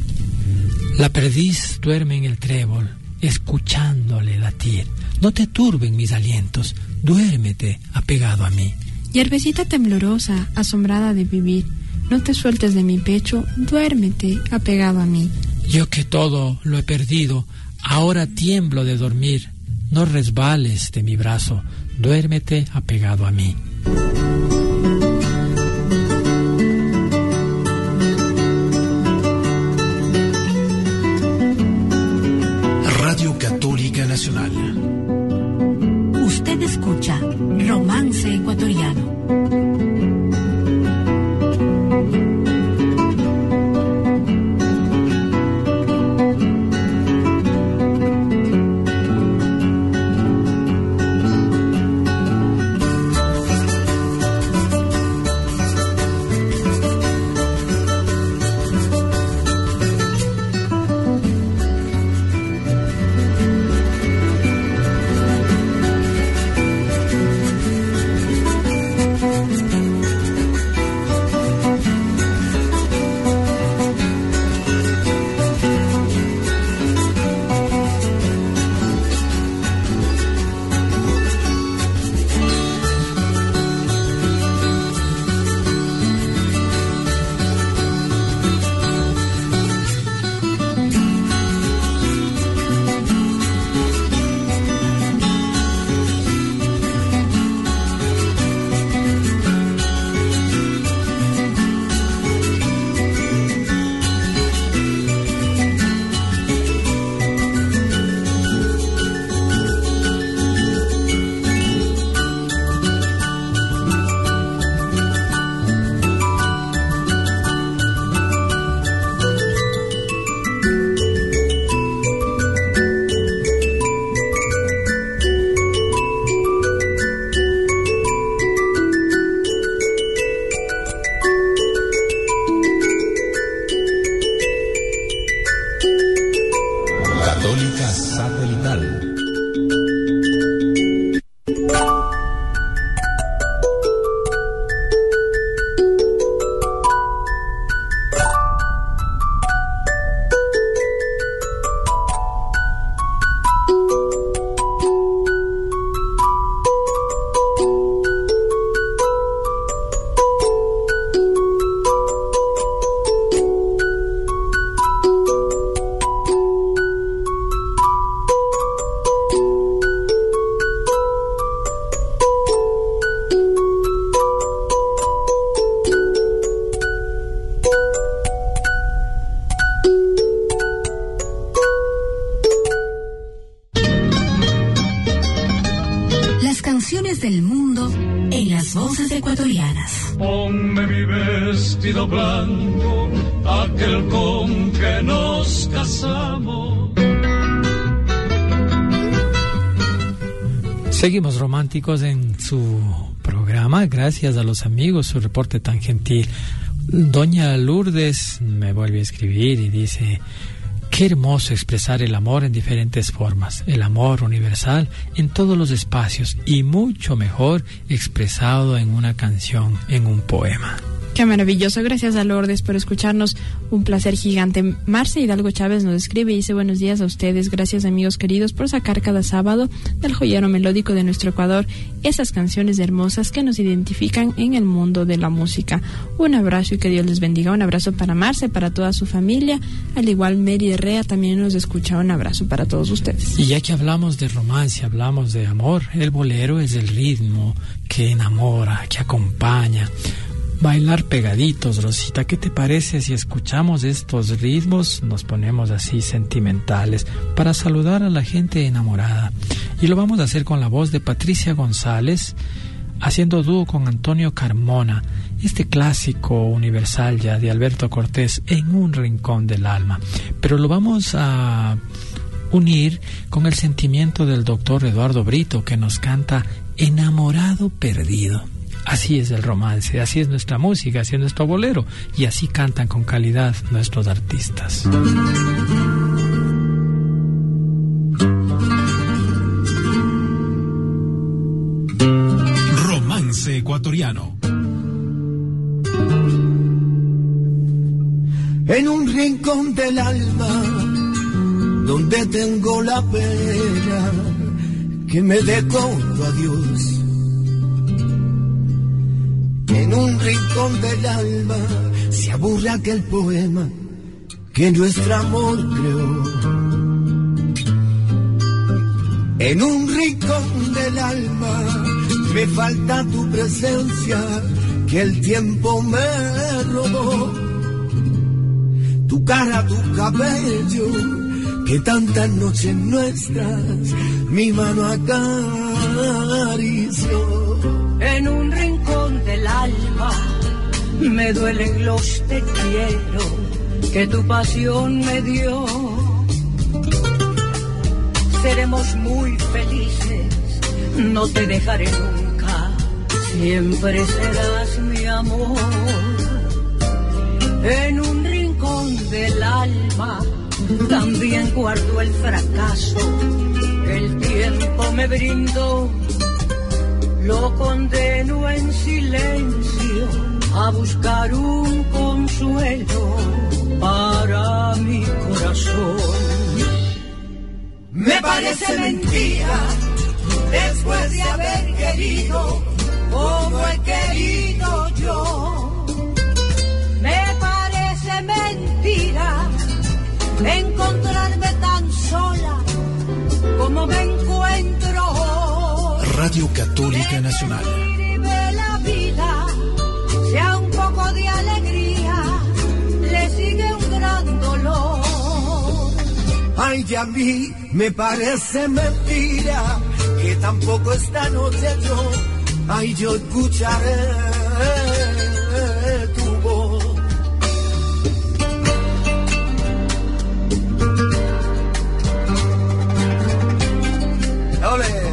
La perdiz duerme en el trébol, escuchándole latir. No te turben mis alientos, duérmete apegado a mí. Hierbecita temblorosa, asombrada de vivir, no te sueltes de mi pecho, duérmete apegado a mí. Yo que todo lo he perdido, ahora tiemblo de dormir. No resbales de mi brazo, duérmete apegado a mí. Radio Católica Nacional. Usted escucha Romance Ecuatoriano. las voces ecuatorianas. Ponme mi vestido blanco, aquel con que nos casamos. Seguimos románticos en su programa, gracias a los amigos, su reporte tan gentil. Doña Lourdes me vuelve a escribir y dice: qué hermoso expresar el amor en diferentes formas, el amor universal en todos los espacios y mucho mejor expresado en una canción, en un poema. Qué maravilloso, gracias a Lourdes por escucharnos, un placer gigante. Marce Hidalgo Chávez nos escribe y dice: buenos días a ustedes, gracias amigos queridos por sacar cada sábado del joyero melódico de nuestro Ecuador esas canciones hermosas que nos identifican en el mundo de la música. Un abrazo y que Dios les bendiga. Un abrazo para Marce, para toda su familia, al igual Mary Herrera también nos escucha. Un abrazo para todos ustedes. Y ya que hablamos de romance, hablamos de amor, el bolero es el ritmo que enamora, que acompaña. Bailar pegaditos, Rosita, ¿qué te parece si escuchamos estos ritmos? Nos ponemos así sentimentales para saludar a la gente enamorada. Y lo vamos a hacer con la voz de Patricia González, haciendo dúo con Antonio Carmona, este clásico universal ya de Alberto Cortés, En un rincón del alma. Pero lo vamos a unir con el sentimiento del doctor Eduardo Brito, que nos canta Enamorado perdido. Así es el romance, así es nuestra música, así es nuestro bolero, y así cantan con calidad nuestros artistas. Romance ecuatoriano. En un rincón del alma, donde tengo la pena que me dejó tu adiós. En un rincón del alma se aburre aquel poema que nuestro amor creó. En un rincón del alma me falta tu presencia que el tiempo me robó. Tu cara, tu cabello, que tantas noches nuestras mi mano acarició. En un rincón del alma me duelen los te quiero que tu pasión me dio. Seremos muy felices, no te dejaré nunca, siempre serás mi amor. En un rincón del alma también guardo el fracaso que el tiempo me brindó. Lo condeno en silencio a buscar un consuelo para mi corazón. Me parece mentira, después de haber querido como he querido yo. Me parece mentira encontrarme tan sola como me encuentro hoy. Radio Católica Nacional. Vive la vida, sea un poco de alegría, le sigue un gran dolor. Ay, y a mí me parece mentira que tampoco esta noche yo, ay, yo escucharé tu voz. ¡Ole!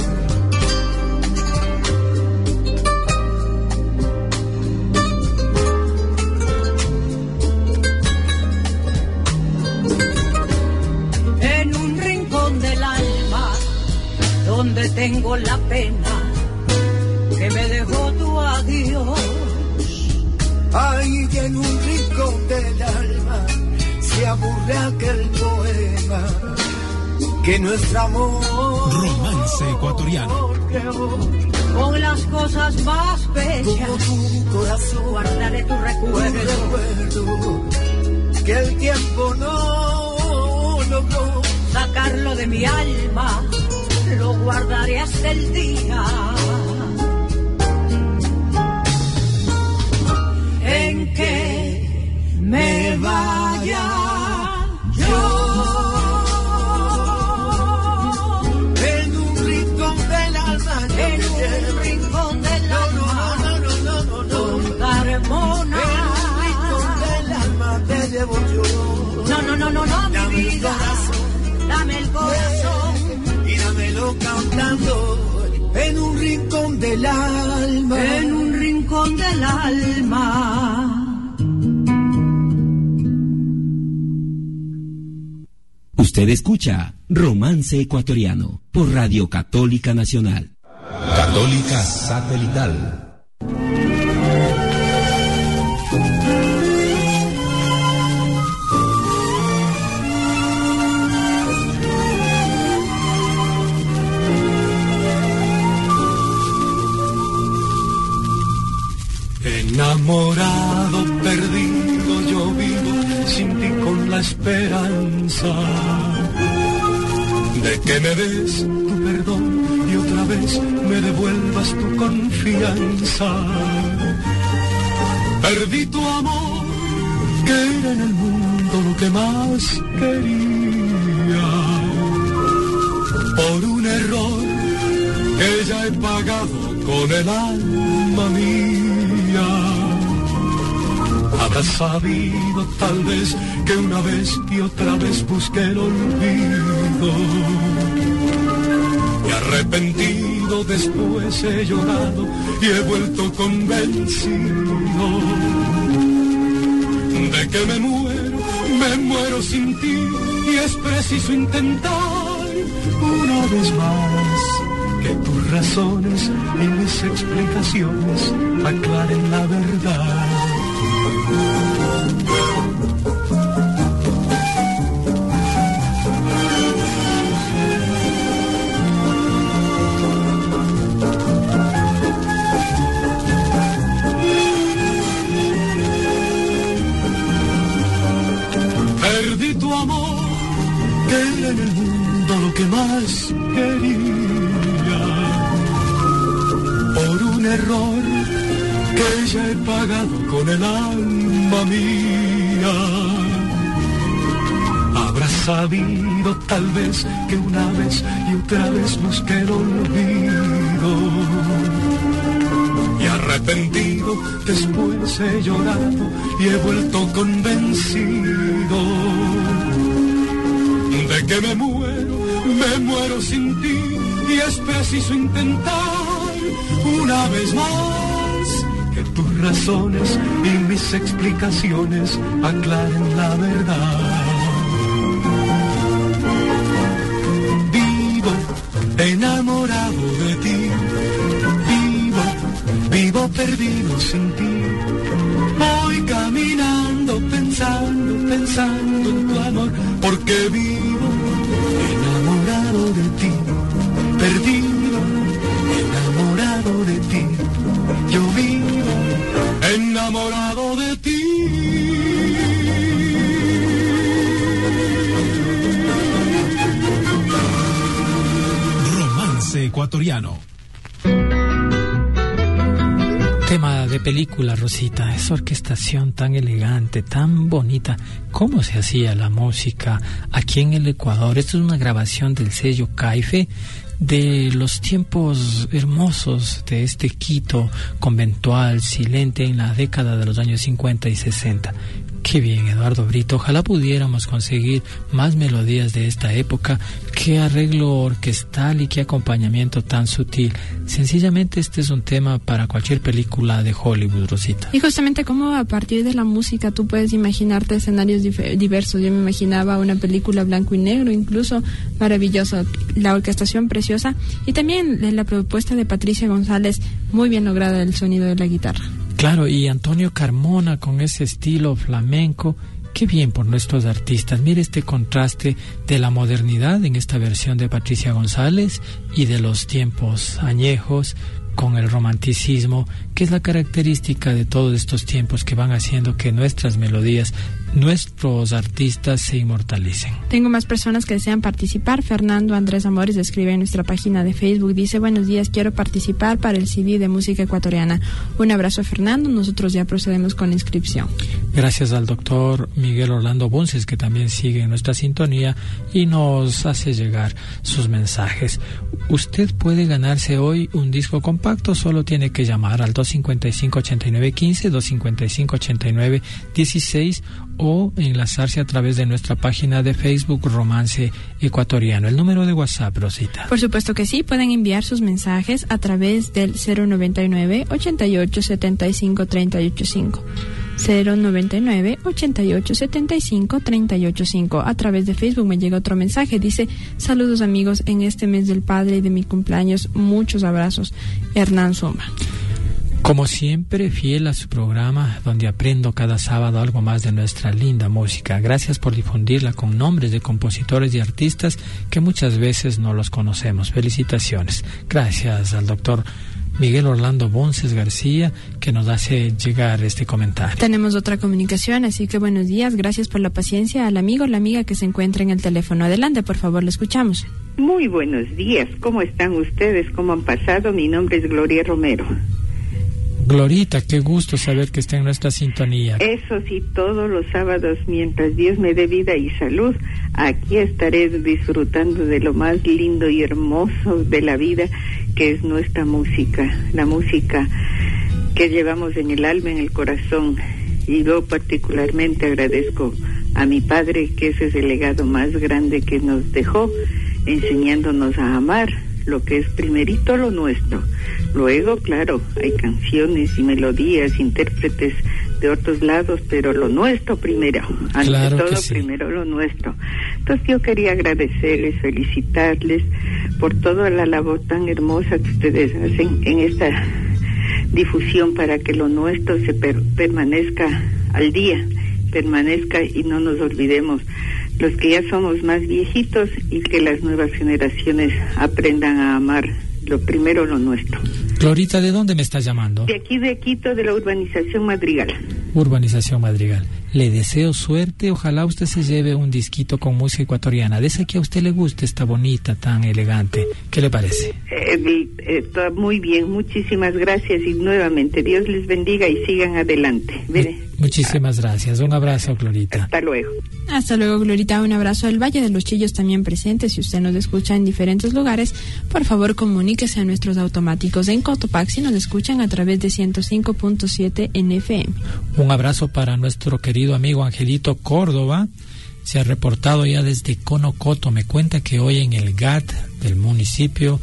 Donde tengo la pena que me dejó tu adiós. Ay, en un rincón del alma se aburre aquel poema que nuestro amor Romance ecuatoriano. Con las cosas más bellas como tu corazón guardaré tu recuerdo, recuerdo que el tiempo no logró sacarlo de mi alma. Lo guardaré hasta el día en que me vaya yo. En un rincón del alma, en un rincón del alma, no, no, no, mi dame vida. Corazón, dame el corazón. Y dámelo cantando en un rincón del alma. En un rincón del alma. Usted escucha Romance Ecuatoriano por Radio Católica Nacional. Católica Satelital. Enamorado, perdido, yo vivo sin ti con la esperanza de que me des tu perdón y otra vez me devuelvas tu confianza. Perdí tu amor, que era en el mundo lo que más quería, por un error que ya he pagado con el alma mía. Habrás sabido tal vez que una vez y otra vez busqué el olvido, y arrepentido después he llorado y he vuelto convencido de que me muero, me muero sin ti, y es preciso intentar una vez más que tus razones y mis explicaciones aclaren la verdad. Perdí tu amor, que era en el mundo lo que más quería, por un error que ya he pagado con el alma mía. Habrás sabido tal vez que una vez y otra vez busqué el olvido, y arrepentido después he llorado y he vuelto convencido de que me muero, me muero sin ti, y es preciso intentar una vez más que tus razones y mis explicaciones aclaren la verdad. Vivo enamorado de ti, vivo, vivo perdido sin ti. Voy caminando pensando, pensando en tu amor, porque vivo enamorado de ti, perdido, enamorado de ti. Yo vivo enamorado de ti. Romance Ecuatoriano. Tema de película, Rosita, esa orquestación tan elegante, tan bonita. ¿Cómo se hacía la música aquí en el Ecuador? Esto es una grabación del sello Caife, de los tiempos hermosos de este Quito conventual, silente, en la década de los años cincuenta y sesenta. Qué bien, Eduardo Brito. Ojalá pudiéramos conseguir más melodías de esta época. Qué arreglo orquestal y qué acompañamiento tan sutil. Sencillamente este es un tema para cualquier película de Hollywood, Rosita. Y justamente cómo a partir de la música tú puedes imaginarte escenarios dif- diversos. Yo me imaginaba una película blanco y negro, incluso maravilloso. La orquestación preciosa y también la propuesta de Patricia González, muy bien lograda el sonido de la guitarra. Claro, y Antonio Carmona con ese estilo flamenco. Qué bien por nuestros artistas. Mire este contraste de la modernidad en esta versión de Patricia González y de los tiempos añejos con el romanticismo, que es la característica de todos estos tiempos que van haciendo que nuestras melodías, nuestros artistas se inmortalicen. Tengo más personas que desean participar. Fernando Andrés Amores escribe en nuestra página de Facebook, dice: buenos días, quiero participar para el C D de música ecuatoriana. Un abrazo, Fernando, nosotros ya procedemos con la inscripción. Gracias al doctor Miguel Orlando Bunces, que también sigue en nuestra sintonía y nos hace llegar sus mensajes. Usted puede ganarse hoy un disco compacto, solo tiene que llamar al dos cinco cinco, ocho nueve uno cinco, dos cinco cinco, ocho nueve uno seis o enlazarse a través de nuestra página de Facebook Romance Ecuatoriano. El número de WhatsApp, Rosita. Por supuesto que sí, pueden enviar sus mensajes a través del cero noventa y nueve, ochenta y ocho, setenta y cinco, treinta y ocho cinco. cero noventa y nueve, ochenta y ocho, setenta y cinco, treinta y ocho cinco. A través de Facebook me llega otro mensaje, dice: saludos amigos, en este mes del padre y de mi cumpleaños, muchos abrazos. Hernán Zumba. Como siempre, fiel a su programa, donde aprendo cada sábado algo más de nuestra linda música. Gracias por difundirla con nombres de compositores y artistas que muchas veces no los conocemos. Felicitaciones. Gracias al doctor Miguel Orlando Bunces García, que nos hace llegar este comentario. Tenemos otra comunicación, así que buenos días. Gracias por la paciencia al amigo o la amiga que se encuentra en el teléfono. Adelante, por favor, le escuchamos. Muy buenos días. ¿Cómo están ustedes? ¿Cómo han pasado? Mi nombre es Gloria Romero. Glorita, qué gusto saber que está en nuestra sintonía. Eso sí, todos los sábados, mientras Dios me dé vida y salud, aquí estaré disfrutando de lo más lindo y hermoso de la vida, que es nuestra música, la música que llevamos en el alma, en el corazón. Y yo particularmente agradezco a mi padre, que ese es el legado más grande que nos dejó, enseñándonos a amar lo que es primerito lo nuestro. Luego, claro, hay canciones y melodías, intérpretes de otros lados, pero lo nuestro primero, ante claro todo sí. Primero lo nuestro. Entonces yo quería agradecerles, felicitarles por toda la labor tan hermosa que ustedes hacen en esta difusión para que lo nuestro se per- permanezca al día, permanezca y no nos olvidemos los que ya somos más viejitos, y que las nuevas generaciones aprendan a amar lo primero, lo nuestro. Glorita, ¿de dónde me está llamando? De aquí de Quito, de la urbanización Madrigal. Urbanización Madrigal. Le deseo suerte, ojalá usted se lleve un disquito con música ecuatoriana, de esa que a usted le guste, está bonita, tan elegante. ¿Qué le parece? Eh, eh, todo muy bien, muchísimas gracias y nuevamente Dios les bendiga y sigan adelante. Mire. Muchísimas gracias, un abrazo, Glorita. Hasta luego. Hasta luego, Glorita, un abrazo al Valle de los Chillos también presente. Si usted nos escucha en diferentes lugares, por favor comuníquese a nuestros automáticos en Cotopaxi, nos escuchan a través de ciento cinco punto siete en F M. Un abrazo para nuestro querido amigo Angelito Córdoba, se ha reportado ya desde Conocoto, me cuenta que hoy en el G A T del municipio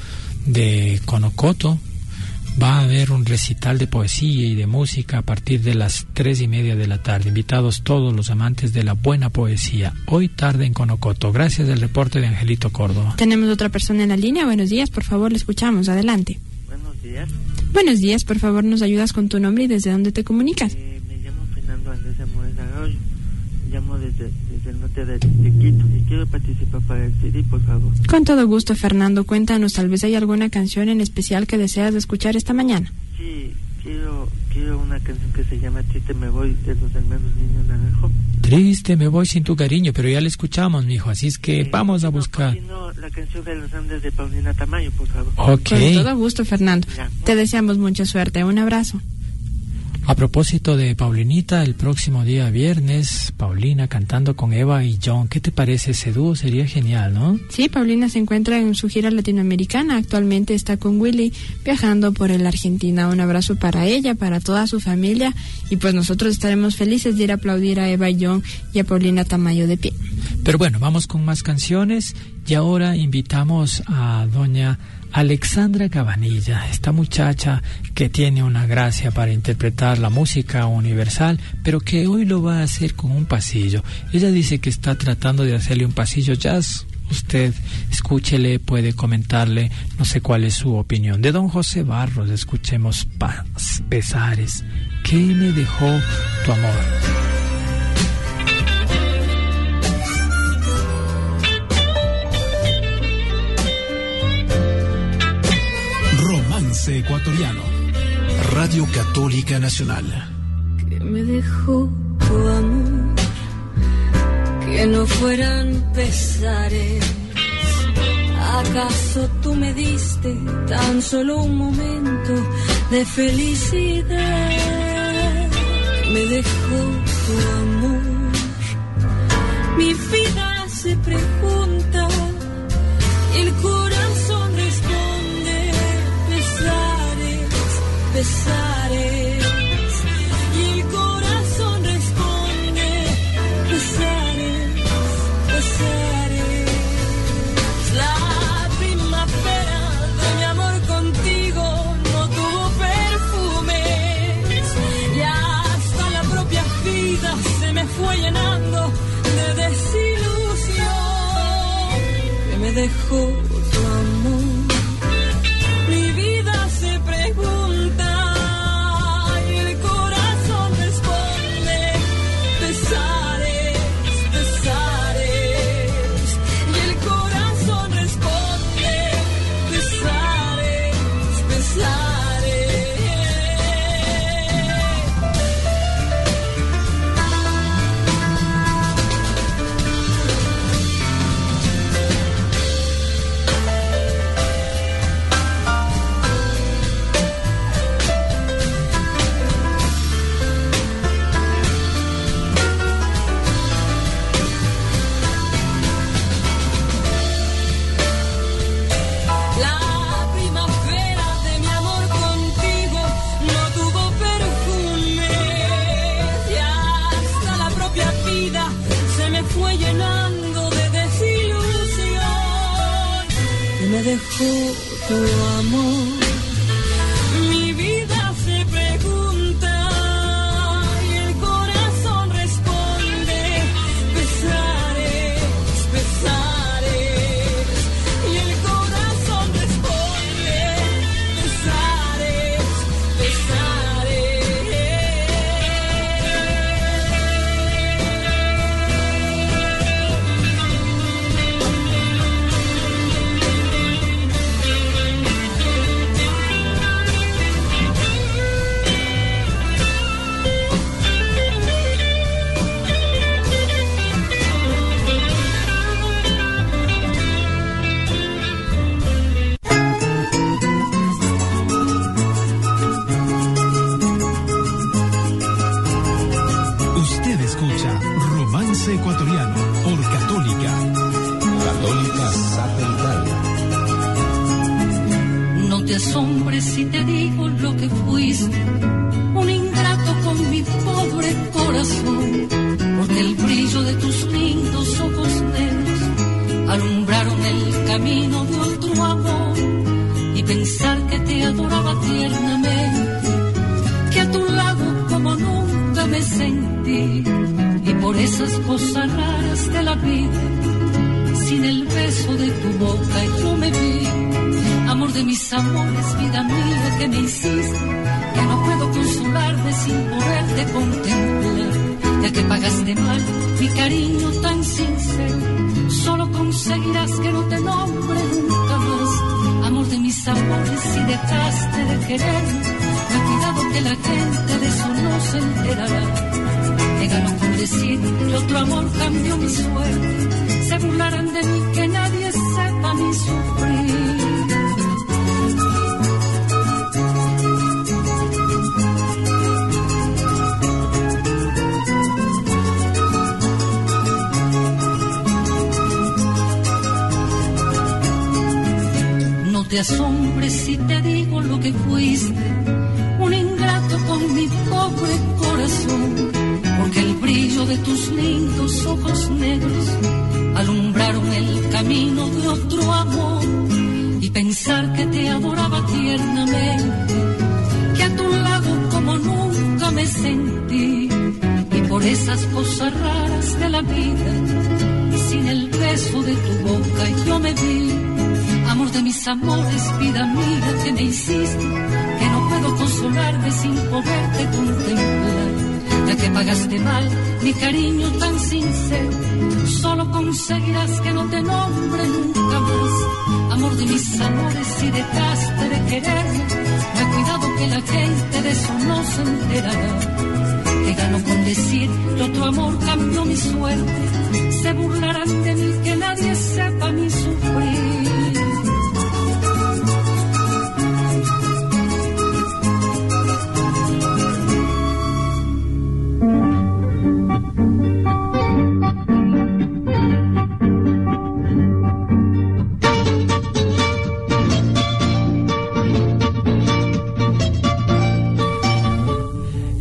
de Conocoto va a haber un recital de poesía y de música a partir de las tres y media de la tarde. Invitados todos los amantes de la buena poesía. Hoy tarde en Conocoto. Gracias del reporte de Angelito Córdoba. Tenemos otra persona en la línea. Buenos días, por favor, le escuchamos. Adelante. Buenos días. Buenos días, por favor, nos ayudas con tu nombre y desde dónde te comunicas. Eh, me llamo Fernando Andrés Amores Arroyo. Me llamo desde, desde el norte de, de Quito y quiero participar para el C D, por favor. Con todo gusto, Fernando. Cuéntanos, tal vez hay alguna canción en especial que deseas escuchar esta mañana. Sí, quiero, quiero una canción que se llama Triste me voy, de los hermanos Niño Naranjo. Triste me voy sin tu cariño, pero ya la escuchamos, mijo, así es que eh, vamos a buscar. No, no, la canción de los Andes de Paulina Tamayo, por favor. Ok. Con todo gusto, Fernando. Ya. Te deseamos mucha suerte. Un abrazo. A propósito de Paulinita, el próximo día viernes, Paulina cantando con Eva y John. ¿Qué te parece ese dúo? Sería genial, ¿no? Sí, Paulina se encuentra en su gira latinoamericana. Actualmente está con Willy viajando por la Argentina. Un abrazo para ella, para toda su familia. Y pues nosotros estaremos felices de ir a aplaudir a Eva y John y a Paulina Tamayo de pie. Pero bueno, vamos con más canciones. Y ahora invitamos a doña Alexandra Cabanilla, esta muchacha que tiene una gracia para interpretar la música universal, pero que hoy lo va a hacer con un pasillo. Ella dice que está tratando de hacerle un pasillo jazz. Usted escúchele, puede comentarle, no sé cuál es su opinión. De don José Barros, escuchemos Paz, Pesares. ¿Qué me dejó tu amor? Romance Ecuatoriano. Radio Católica Nacional. Que me dejó tu amor, que no fueran pesares. ¿Acaso tú me diste tan solo un momento de felicidad? Que me dejó tu amor. Mi vida se pregunta, el corazón responde, pesares, pesares. Y el corazón responde, pesares, pesares. La primavera de mi amor contigo no tuvo perfumes, y hasta la propia vida se me fue llenando de desilusión, que me dejó tu amor. Mi vida se pregunta y el corazón responde, pesares, pesares. Y el corazón responde, pesares, pesares. Fue llenando de desilusión, y me dejó tu amor. Mi vida se pregunta y el corazón responde, pesares, pesares. Y el corazón responde, pesares, pesares. Ecuatoriano por Católica. Católica Satelital. No te asombres si te digo lo que fuiste, un ingrato con mi pobre corazón, porque el brillo de tus lindos ojos negros alumbraron el camino de otro amor, y pensar que te adoraba tiernamente, que a tu lado como nunca me sentí. Y por esas cosas raras de la vida, sin el beso de tu boca yo me vi. Amor de mis amores, vida mía que me hiciste, que no puedo consolarme sin poderte contemplar. Ya que pagaste mal mi cariño tan sincero, solo conseguirás que no te nombre nunca más. Amor de mis amores, si dejaste de quererme, ten cuidado que la gente de eso no se enterará. Me ganó con decir que otro amor cambió mi suerte, se burlarán de mí, que nadie sepa mi sufrir. No te asombres si te digo lo que fuiste, un ingrato con mi pobre corazón, porque el brillo de tus lindos ojos negros alumbraron el camino de otro amor, y pensar que te adoraba tiernamente, que a tu lado como nunca me sentí. Y por esas cosas raras de la vida, sin el beso de tu boca yo me vi. Amor de mis amores, vida mía que me hiciste, que no puedo consolarme sin poderte contemplar. Ya que pagaste mal mi cariño tan sincero, solo conseguirás que no te nombre nunca más. Amor de mis amores, si dejaste de quererme, ten cuidado que la gente de eso no se enterará. Te gano con decir que otro amor cambió mi suerte, se burlarán de mí, que nadie sepa mi sufrir.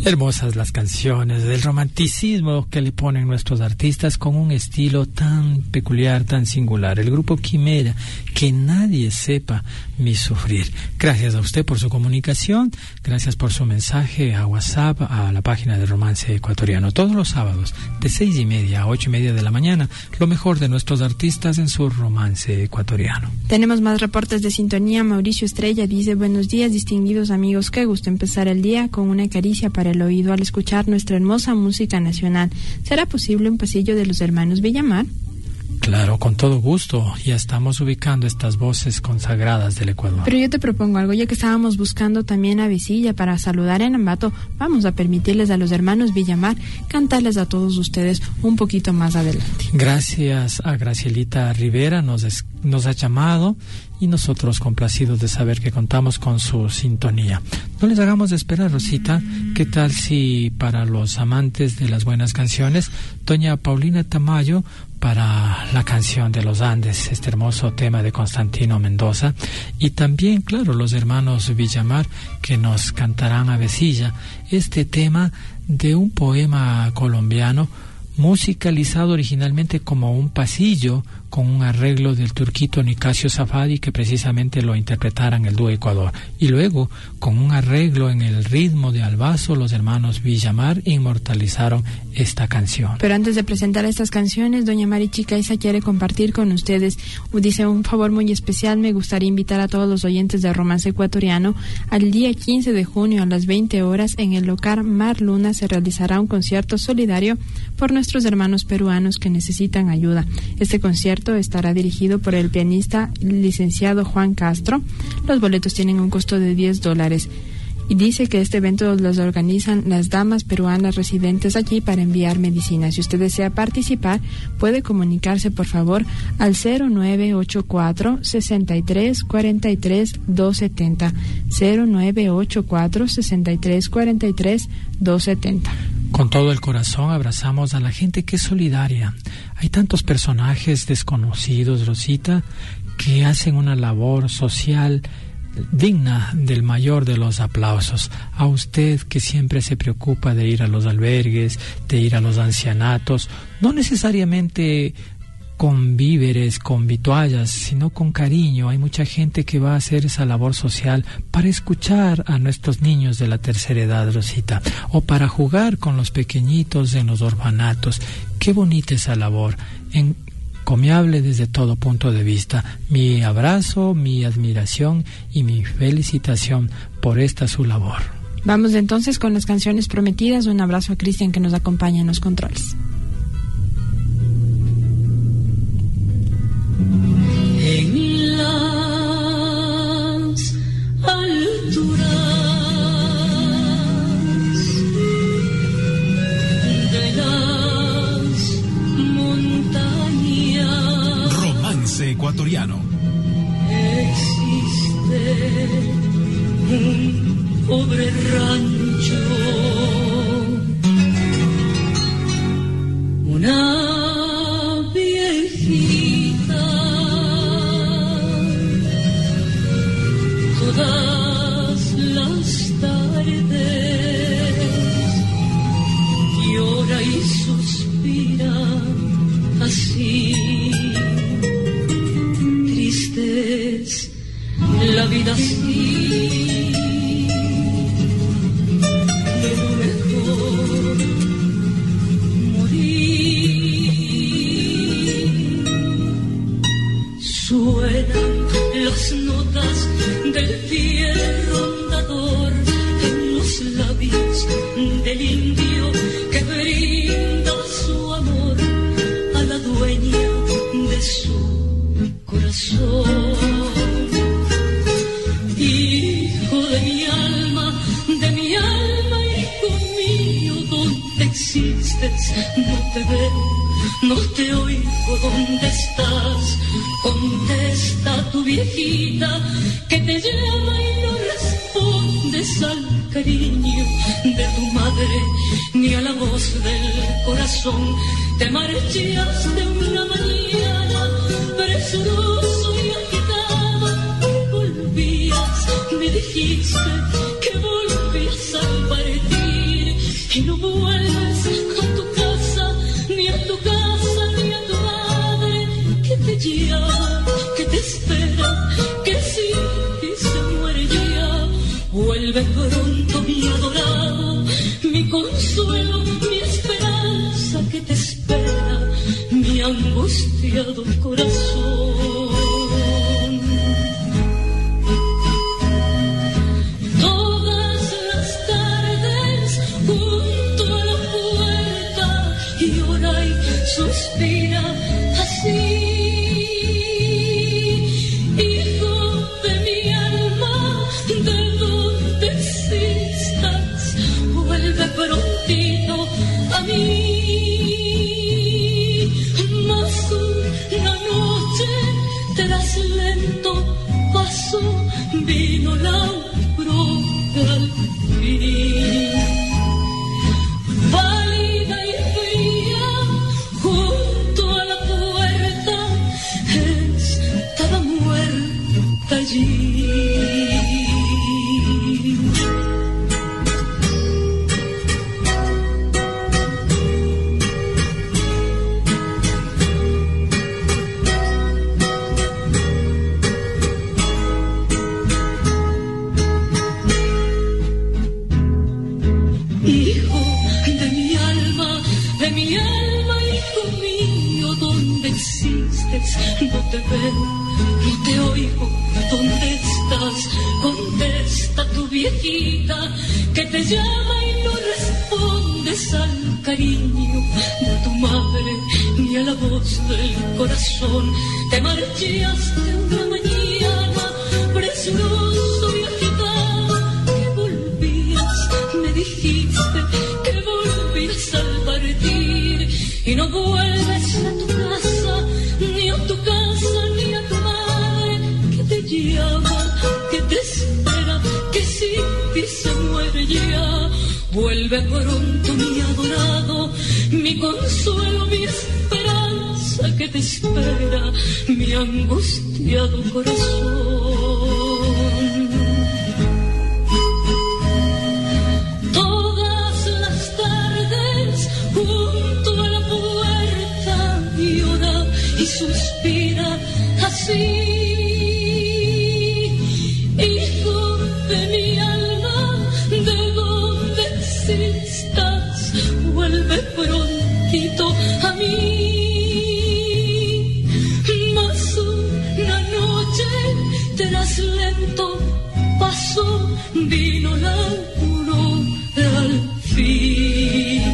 Hermosas las canciones del romanticismo que le ponen nuestros artistas con un estilo tan peculiar, tan singular. El grupo Quimera, que nadie sepa mi sufrir. Gracias a usted por su comunicación, gracias por su mensaje a WhatsApp, a la página de Romance Ecuatoriano. Todos los sábados, de seis y media a ocho y media de la mañana, lo mejor de nuestros artistas en su Romance Ecuatoriano. Tenemos más reportes de sintonía. Mauricio Estrella dice: buenos días, distinguidos amigos, qué gusto empezar el día con una caricia para el oído al escuchar nuestra hermosa música nacional. ¿Será posible un pasillo de los hermanos Villamar? Claro, con todo gusto. Ya estamos ubicando estas voces consagradas del Ecuador. Pero yo te propongo algo, ya que estábamos buscando también a Visilla para saludar en Ambato, vamos a permitirles a los hermanos Villamar cantarles a todos ustedes un poquito más adelante. Gracias a Gracielita Rivera, nos, es, nos ha llamado y nosotros complacidos de saber que contamos con su sintonía. No les hagamos esperar, Rosita. ¿Qué tal si para los amantes de las buenas canciones, doña Paulina Tamayo, para la canción de los Andes, este hermoso tema de Constantino Mendoza, y también, claro, los hermanos Villamar, que nos cantarán a Vesilla, este tema de un poema colombiano musicalizado originalmente como un pasillo, con un arreglo del turquito Nicasio Safadi, que precisamente lo interpretaran el dúo Ecuador, y luego con un arreglo en el ritmo de Albazo, los hermanos Villamar inmortalizaron esta canción. Pero antes de presentar estas canciones, doña Mari Chicaiza quiere compartir con ustedes, dice: un favor muy especial, me gustaría invitar a todos los oyentes de Romance Ecuatoriano al día quince de junio a las veinte horas en el local Mar Luna se realizará un concierto solidario por nuestros hermanos peruanos que necesitan ayuda. Este concierto estará dirigido por el pianista licenciado Juan Castro. Los boletos tienen un costo de diez dólares. Y dice que este evento los organizan las damas peruanas residentes allí para enviar medicinas. Si usted desea participar, puede comunicarse por favor al cero nueve ocho cuatro, seis tres cuatro tres, dos siete cero, cero nueve ocho cuatro, seis tres cuatro tres, dos siete cero. Con todo el corazón abrazamos a la gente que es solidaria. Hay tantos personajes desconocidos, Rosita, que hacen una labor social digna del mayor de los aplausos. A usted que siempre se preocupa de ir a los albergues, de ir a los ancianatos, no necesariamente con víveres, con vituallas, sino con cariño. Hay mucha gente que va a hacer esa labor social para escuchar a nuestros niños de la tercera edad, Rosita, o para jugar con los pequeñitos en los orfanatos. Qué bonita esa labor, encomiable desde todo punto de vista. Mi abrazo, mi admiración y mi felicitación por esta su labor. Vamos entonces con las canciones prometidas. Un abrazo a Cristian, que nos acompaña en los controles. En las alturas de las montañas, Romance Ecuatoriano. Existe un pobre rancho, una viejita, todas las tardes llora y suspira así. Triste es la vida así, de lo mejor morir. Suenan las notas del fierro rondador en los labios del indio que brinda su amor a la dueña de su corazón. Hijo de mi alma, de mi alma, hijo mío, ¿dónde existes? No te veo, no te oigo, ¿dónde estás? Contesta tu viejita que te llama y no respondes al cariño de tu madre ni a la voz del corazón. Te marchas de una mañana presuroso y agitado y volvías, me dijiste que volvías a partir. y no vuelves a tu casa, ni a tu casa, ni a tu madre, que te llama, que te espera, que si se muere ya. Vuelve pronto mi adorado, mi consuelo, mi esperanza, que te espera, mi angustiado corazón. Todas las tardes junto a la puerta llora y suspira así. Hijo de mi alma, de donde existas, vuelve prontito a mí. Tras lento paso vino la aurora al fin, pálida y fría junto a la puerta estaba muerta allí. No te veo, no te oigo, ¿dónde estás? Contesta tu viejita que te llama y no respondes al cariño de tu madre ni a la voz del corazón. Te marchaste una mañana presuroso y agitado, que volvías, me dijiste que volvías al partir y no vuelves a tu casa, ni a tu casa, ni a tu madre, que te llama, que te espera, que si ti se muere ya. Vuelve pronto mi adorado, mi consuelo, mi esperanza, que te espera, mi angustiado corazón. Todas las tardes junto a la puerta llora y suspira así. Hijo de mi alma, de donde existas, vuelve prontito a mí. Mas una noche tras lento paso vino la aurora al fin,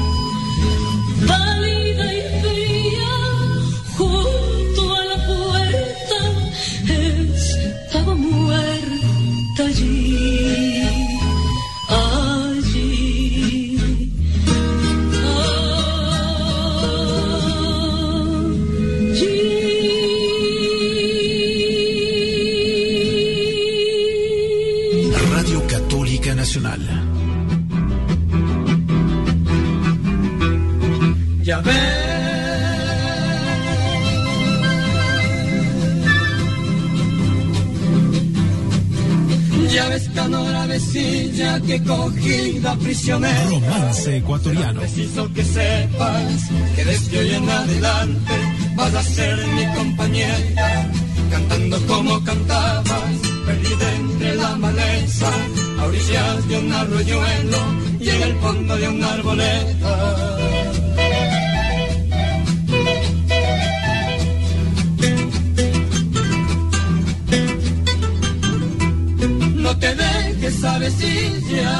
pálida y fría junto a la puerta estaba muerta allí, allí, allí. Radio Católica Nacional. Ya ves, ya ves, canora vecilla, que cogida prisionera. Romance ecuatoriano. Es preciso que sepas que desde hoy en adelante vas a ser mi compañera, cantando como cantabas, perdida entre la maleza, a orillas de un arroyuelo y en el fondo de una arboleda. No te dejes, avecilla,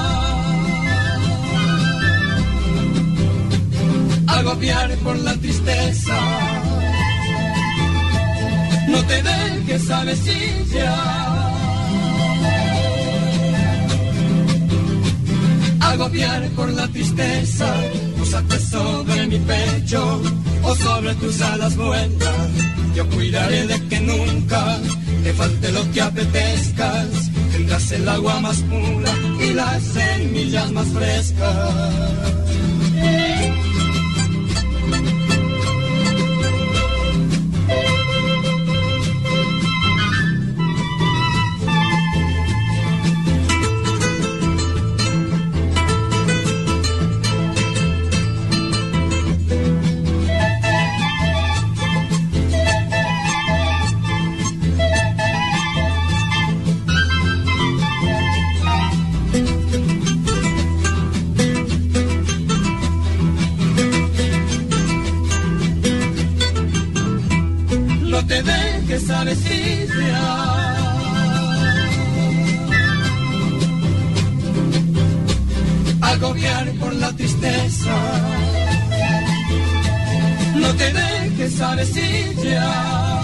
agobiar por la tristeza. No te dejes, avecilla, agobiar por la tristeza. Úsate sobre mi pecho o sobre tus alas vuelas. Yo cuidaré de que nunca te falte lo que apetezcas. Tendrás el agua más pura y las semillas más frescas. te dejes avesillar. Agobiar por la tristeza, no te dejes avesillar.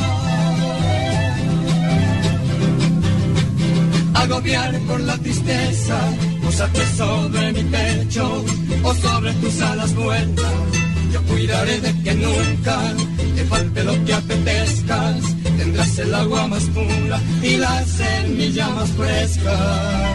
Agobiar por la tristeza, posate sobre mi pecho o sobre tus alas vueltas. Yo cuidaré de que nunca te falte lo que apetezcas. Tendrás el agua más pura y la semilla más fresca.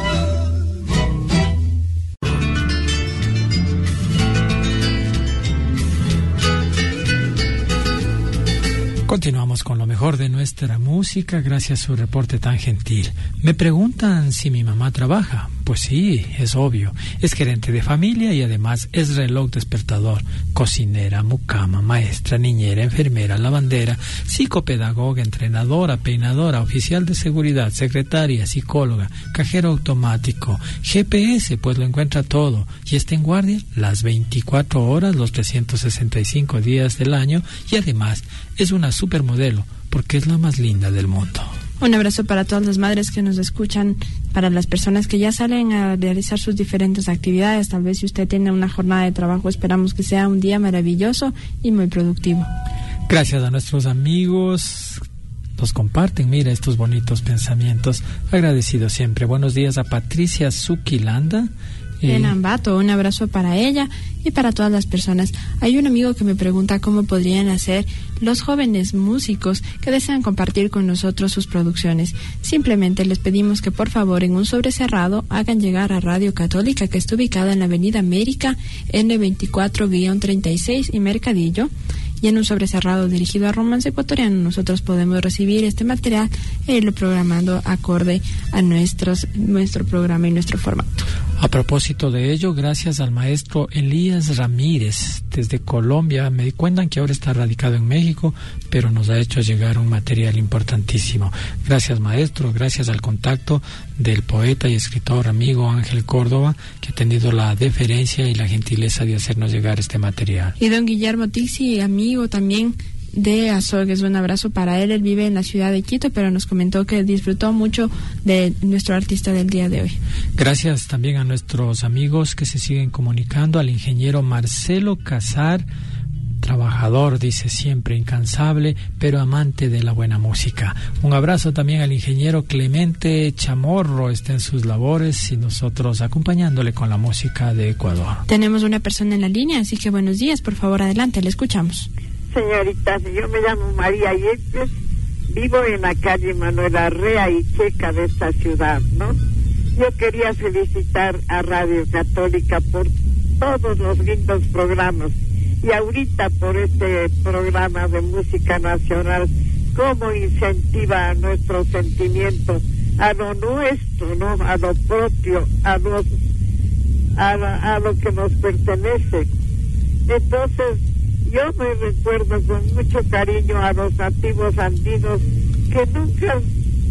Continuamos con lo mejor de nuestra música gracias a su reporte tan gentil. Me preguntan si mi mamá trabaja. Pues sí, es obvio. Es gerente de familia y además es reloj despertador, cocinera, mucama, maestra, niñera, enfermera, lavandera, psicopedagoga, entrenadora, peinadora, oficial de seguridad, secretaria, psicóloga, cajero automático, G P S, pues lo encuentra todo. Y está en guardia las veinticuatro horas, los trescientos sesenta y cinco días del año y además es una supermodelo porque es la más linda del mundo. Un abrazo para todas las madres que nos escuchan, para las personas que ya salen a realizar sus diferentes actividades. Tal vez si usted tiene una jornada de trabajo, esperamos que sea un día maravilloso y muy productivo. Gracias a nuestros amigos, nos comparten, mira, estos bonitos pensamientos. Agradecido siempre. Buenos días a Patricia Zuquilanda. En Ambato, un abrazo para ella y para todas las personas. Hay un amigo que me pregunta cómo podrían hacer los jóvenes músicos que desean compartir con nosotros sus producciones. Simplemente les pedimos que por favor en un sobre cerrado hagan llegar a Radio Católica, que está ubicada en la Avenida América N veinticuatro treinta y seis y Mercadillo. Y en un sobre cerrado dirigido a Romance Ecuatoriano nosotros podemos recibir este material e irlo programando acorde a nuestros, nuestro programa y nuestro formato. A propósito de ello, gracias al maestro Elías Ramírez desde Colombia, me di cuenta que ahora está radicado en México, pero nos ha hecho llegar un material importantísimo. Gracias maestro, gracias al contacto del poeta y escritor amigo Ángel Córdoba, que ha tenido la deferencia y la gentileza de hacernos llegar este material. Y don Guillermo Tixi, amigo también de Azogues, un abrazo para él. Él vive en la ciudad de Quito, pero nos comentó que disfrutó mucho de nuestro artista del día de hoy. Gracias también a nuestros amigos que se siguen comunicando, al ingeniero Marcelo Casar, trabajador, dice siempre, incansable, pero amante de la buena música. Un abrazo también al ingeniero Clemente Chamorro, está en sus labores y nosotros acompañándole con la música de Ecuador. Tenemos una persona en la línea, así que buenos días, por favor, adelante, le escuchamos. Señorita, yo me llamo María Yepes, vivo en la calle Manuel Arrea y Checa de esta ciudad, ¿no? Yo quería felicitar a Radio Católica por todos los lindos programas y ahorita por este programa de música nacional, cómo incentiva nuestro sentimiento a lo nuestro, ¿no? A lo propio, a lo, a, la, a lo que nos pertenece. Entonces, yo me recuerdo con mucho cariño a los nativos andinos que nunca,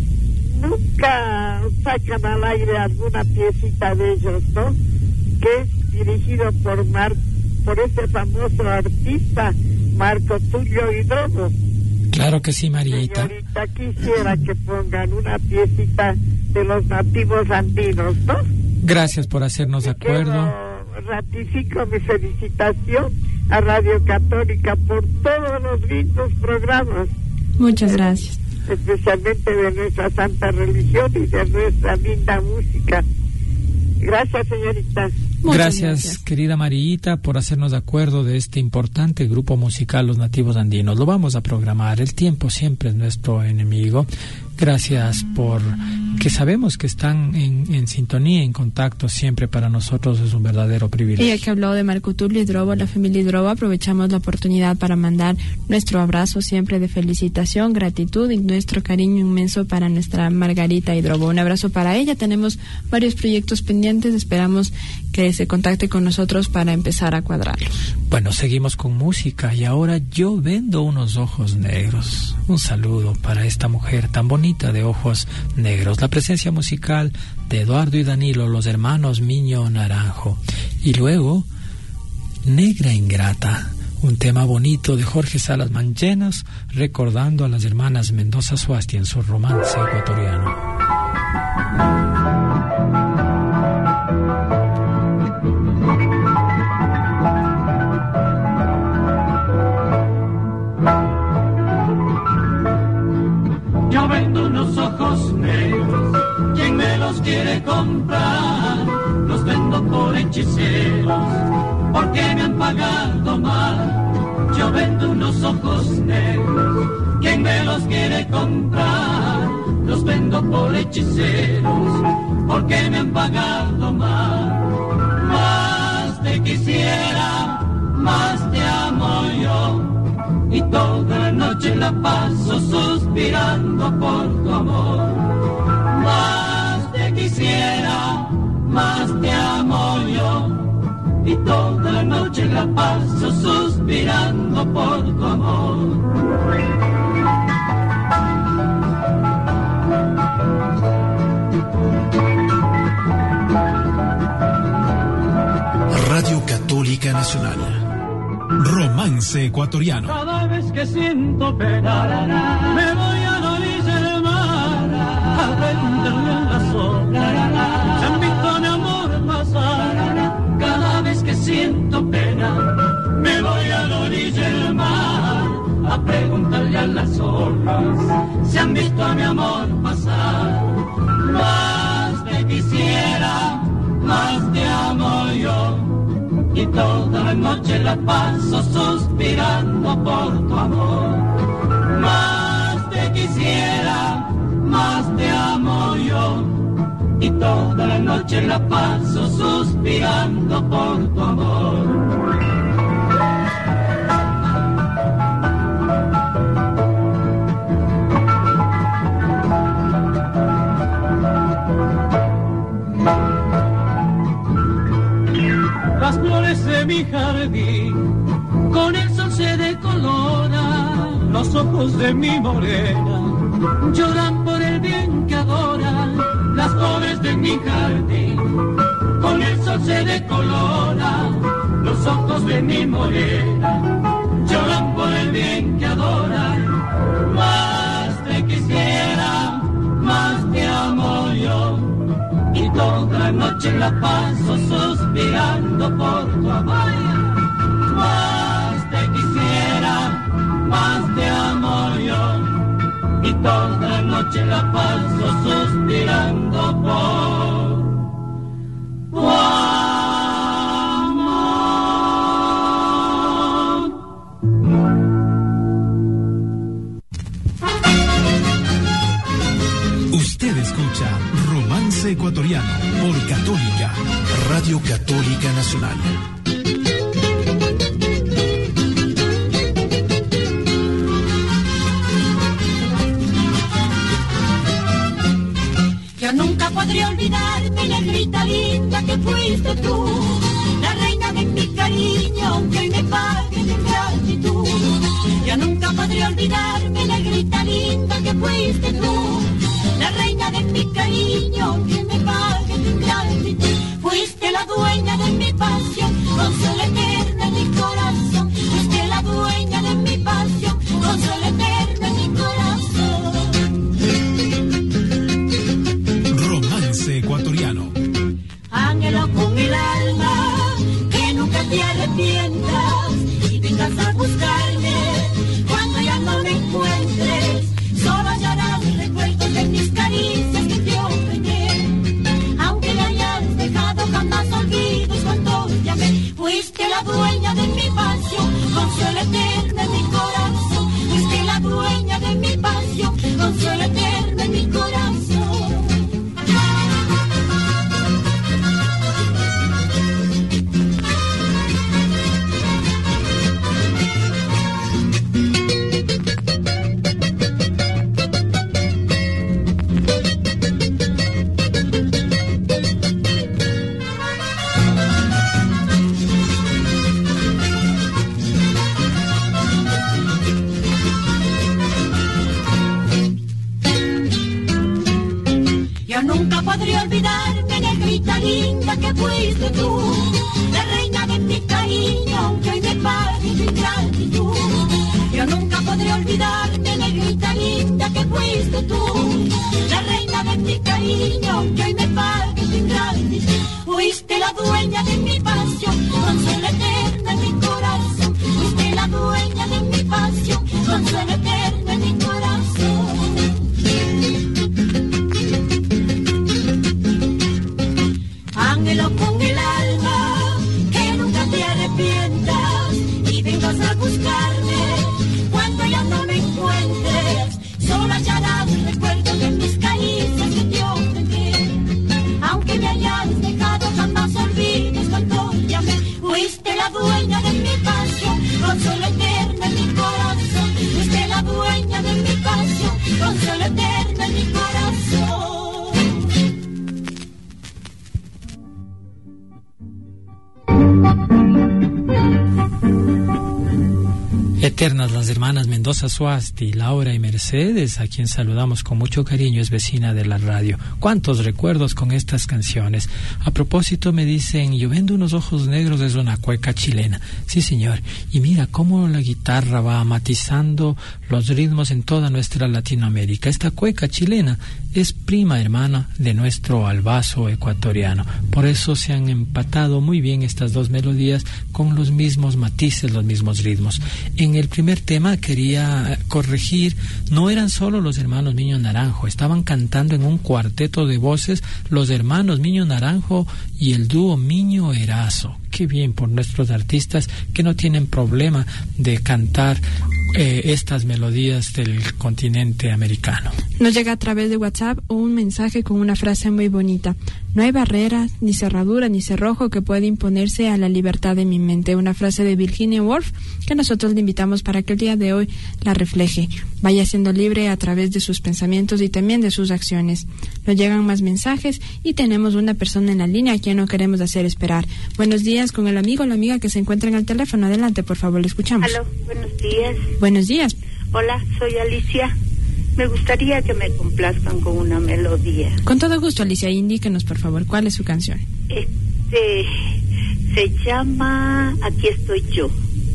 nunca sacan al aire alguna piecita de ellos, ¿no? Que es dirigido por Mar, por ese famoso artista Marco Tulio Hidrobo. Claro que sí, Marita. Señorita, quisiera que pongan una piecita de los nativos andinos, ¿no? Gracias por hacernos de acuerdo. Ratifico mi felicitación a Radio Católica por todos los lindos programas. Muchas gracias. Especialmente de nuestra santa religión y de nuestra linda música. Gracias, señorita. Gracias, gracias, querida Marita, por hacernos de acuerdo de este importante grupo musical Los Nativos Andinos. Lo vamos a programar, el tiempo siempre es nuestro enemigo. Gracias por que sabemos que están en, en sintonía, en contacto siempre. Para nosotros es un verdadero privilegio. Y ya que habló de Marco Tulio Hidrobo, la familia Hidrobo, aprovechamos la oportunidad para mandar nuestro abrazo siempre de felicitación, gratitud y nuestro cariño inmenso para nuestra Margarita Hidrobo. Un abrazo para ella. Tenemos varios proyectos pendientes, esperamos que se contacte con nosotros para empezar a cuadrarlos. Bueno, seguimos con música y ahora Yo Vendo Unos Ojos Negros. Un saludo para esta mujer tan bonita de ojos negros. La presencia musical de Eduardo y Danilo, los hermanos Miño Naranjo. Y luego, Negra Ingrata, Un tema bonito de Jorge Salas Manchenos, recordando a las hermanas Mendoza Suasti en su romance ecuatoriano. Yo vendo unos ojos negros, ¿quién me los quiere comprar? Los vendo por hechiceros, porque me han pagado mal. Yo vendo unos ojos negros, ¿quién me los quiere comprar? Los vendo por hechiceros, porque me han pagado mal. Más te quisiera, más te amo yo, y toda la noche la paso suspirando por tu amor. Más te quisiera, más te amo yo, y toda la noche la paso suspirando por tu amor. Radio Católica Nacional. Romance ecuatoriano. Cada vez que siento pena, me voy a la orilla del mar a prenderle en las olas. Se han visto mi amor pasar. Cada vez que siento pena, me voy a la orilla del mar a preguntarle a las olas. Se han visto a mi amor pasar. Más te quisiera, más te amo yo, y toda la noche la paso suspirando por tu amor. Más te quisiera, más te amo yo, y toda la noche la paso suspirando por tu amor. Las flores de mi jardín con el sol se decoloran, los ojos de mi morena lloran por el bien que adoran. Las flores de mi jardín con el sol se decoloran, los ojos de mi morena lloran por el bien que adoran. Más te quisiera, más te amo yo, y toda la noche la paso suspirando por tu amor. Más te quisiera, más te amo yo, y toda la noche la paso suspirando por tu amor. Usted escucha Romance Ecuatoriano por Católica, Radio Católica Nacional. Yo nunca podré olvidarme, negrita linda, que fuiste tú, la reina de mi cariño, aunque hoy me pague de gratitud. Yo nunca podré olvidarme, negrita linda, que fuiste tú, la reina de mi cariño, que me pague de gratitud. Fuiste la dueña de mi pasión, consuelo eterna en mi corazón. Fuiste la dueña de mi pasión, consuelo eterna en mi corazón. Romance ecuatoriano. Ángelo con el alma, que nunca te arrepientas y vengas a buscarme cuando ya no me encuentres. Solo hallarás recuerdos de mis caricias que te ofrecí. Aunque me hayas dejado, jamás olvides cuando llamé. Fuiste la dueña de mi pasión, consuelo eterna en mi corazón. Fuiste la dueña de mi pasión, consuelo eterna en mi corazón. Nunca podré olvidarme, negrita linda, que fuiste tú, la reina de mi cariño, aunque hoy me pague mi gran tú. Yo nunca podré olvidarte, negrita linda, que fuiste tú, la reina de mi cariño, que hoy me pague tu ingratitud. Fuiste la dueña de mi pasión, consuelo eterno en mi corazón. Fuiste la dueña de mi pasión, consuelo eterno en mi corazón. Ángelo con el alma, que nunca te arrepientas y vengas a buscarme cuando ya no me encuentres. Solo hallarás el recuerdo de mis caricias que yo te di. Aunque me hayas dejado, jamás olvides cuando llamé. Fuiste la dueña de mi pasión, consuelo eterno en mi corazón. Fuiste la dueña de mi pasión, consuelo eterno en mi corazón. Eternas las hermanas Mendoza Suasti, Laura y Mercedes, a quien saludamos con mucho cariño, es vecina de la radio. ¿Cuántos recuerdos con estas canciones? A propósito, me dicen, yo vendo unos ojos negros, es una cueca chilena. Sí, señor. Y mira cómo la guitarra va matizando los ritmos en toda nuestra Latinoamérica. Esta cueca chilena es prima hermana de nuestro albazo ecuatoriano. Por eso se han empatado muy bien estas dos melodías con los mismos matices, los mismos ritmos. En el primer tema quería corregir, no eran solo los hermanos Miño Naranjo, estaban cantando en un cuarteto de voces los hermanos Miño Naranjo y el dúo Miño Erazo. Qué bien por nuestros artistas que no tienen problema de cantar eh, estas melodías del continente americano. Nos llega a través de WhatsApp un mensaje con una frase muy bonita. No hay barrera, ni cerradura, ni cerrojo que pueda imponerse a la libertad de mi mente. Una frase de Virginia Woolf que nosotros le invitamos para que el día de hoy la refleje. Vaya siendo libre a través de sus pensamientos y también de sus acciones. Nos llegan más mensajes y tenemos una persona en la línea a quien no queremos hacer esperar. Buenos días con el amigo o la amiga que se encuentra en el teléfono. Adelante, por favor, le escuchamos. Aló, buenos días. Buenos días. Hola, soy Alicia. Me gustaría que me complazcan con una melodía. Con todo gusto, Alicia. Indíquenos, por favor, ¿cuál es su canción? Este, se llama Aquí estoy yo.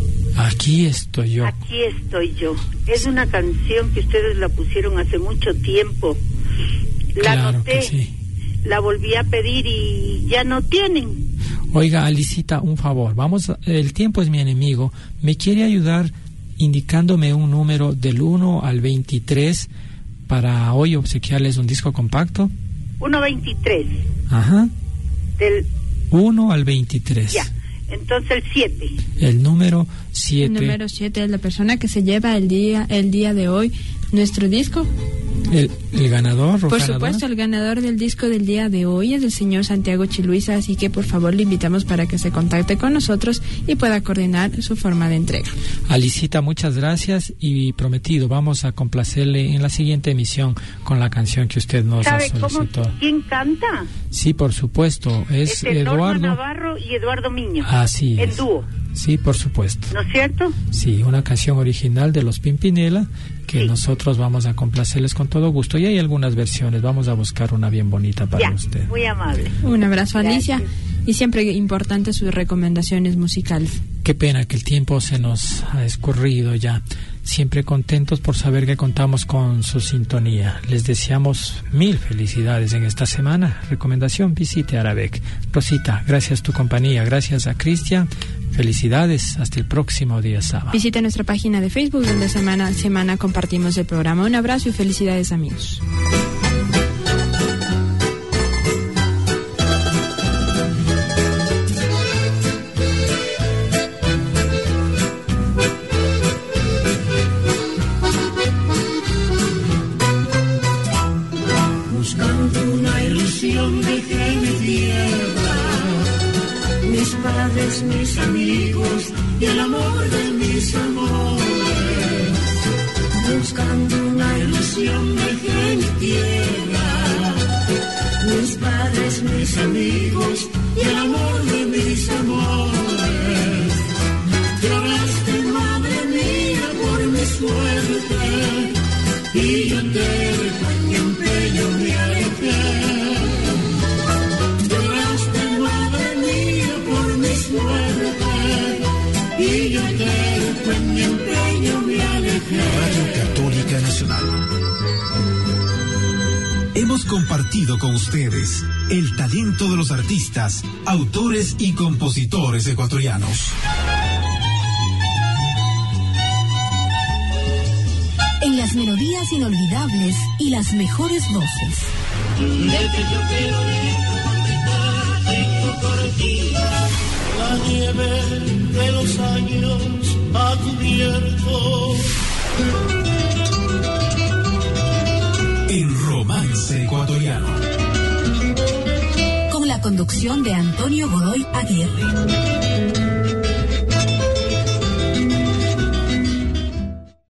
Aquí estoy yo. Aquí estoy yo. Es una canción que ustedes la pusieron hace mucho tiempo. La claro anoté, que sí. La volví a pedir y ya no tienen. Oiga, Alicita, un favor. Vamos, a, el tiempo es mi enemigo. ¿Me quiere ayudar indicándome un número del uno al veintitrés para hoy obsequiarles un disco compacto? uno veintitrés. Ajá. Del uno al veintitrés. Ya. Entonces el siete. El número siete. El número siete es la persona que se lleva el día el día de hoy nuestro disco. El, el ganador, Por ganadora. supuesto, el ganador del disco del día de hoy es el señor Santiago Chiluisa, así que por favor le invitamos para que se contacte con nosotros y pueda coordinar su forma de entrega. Alicita, muchas gracias y prometido, vamos a complacerle en la siguiente emisión con la canción que usted nos ¿Sabe solicitó. cómo, quién canta? Sí, por supuesto, es Este, Eduardo Norma Navarro y Eduardo Miño. Así en es. dúo. Sí, por supuesto. ¿No es cierto? Sí, una canción original de los Pimpinela que sí. Nosotros vamos a complacerles con todo gusto. Y hay algunas versiones, vamos a buscar una bien bonita para ya, usted. Muy amable. Un abrazo, Gracias. Alicia. Y siempre importante sus recomendaciones musicales. Qué pena que el tiempo se nos ha escurrido ya. Siempre contentos por saber que contamos con su sintonía. Les deseamos mil felicidades en esta semana. Recomendación, visite Arabec. Rosita, gracias tu compañía. Gracias a Cristian. Felicidades. Hasta el próximo día sábado. Visite nuestra página de Facebook donde semana a semana compartimos el programa. Un abrazo y felicidades, amigos. Dejé mi tierra, mis padres, mis amigos y el amor de mis amores. Buscando una ilusión dejé mi tierra, mis padres, mis amigos y el amor de mis amores. Lloraste, madre mía, por mi suerte y yo terco en mi empeño me alejé. Suerte, y yo te cuerpo, en mi empeño me alejé. Radio Católica Nacional. Hemos compartido con ustedes el talento de los artistas, autores y compositores ecuatorianos. En las melodías inolvidables y las mejores voces. De que yo quiero tengo cortina. La nieve de los años ha cubierto. En Romance Ecuatoriano. Con la conducción de Antonio Godoy Aguirre.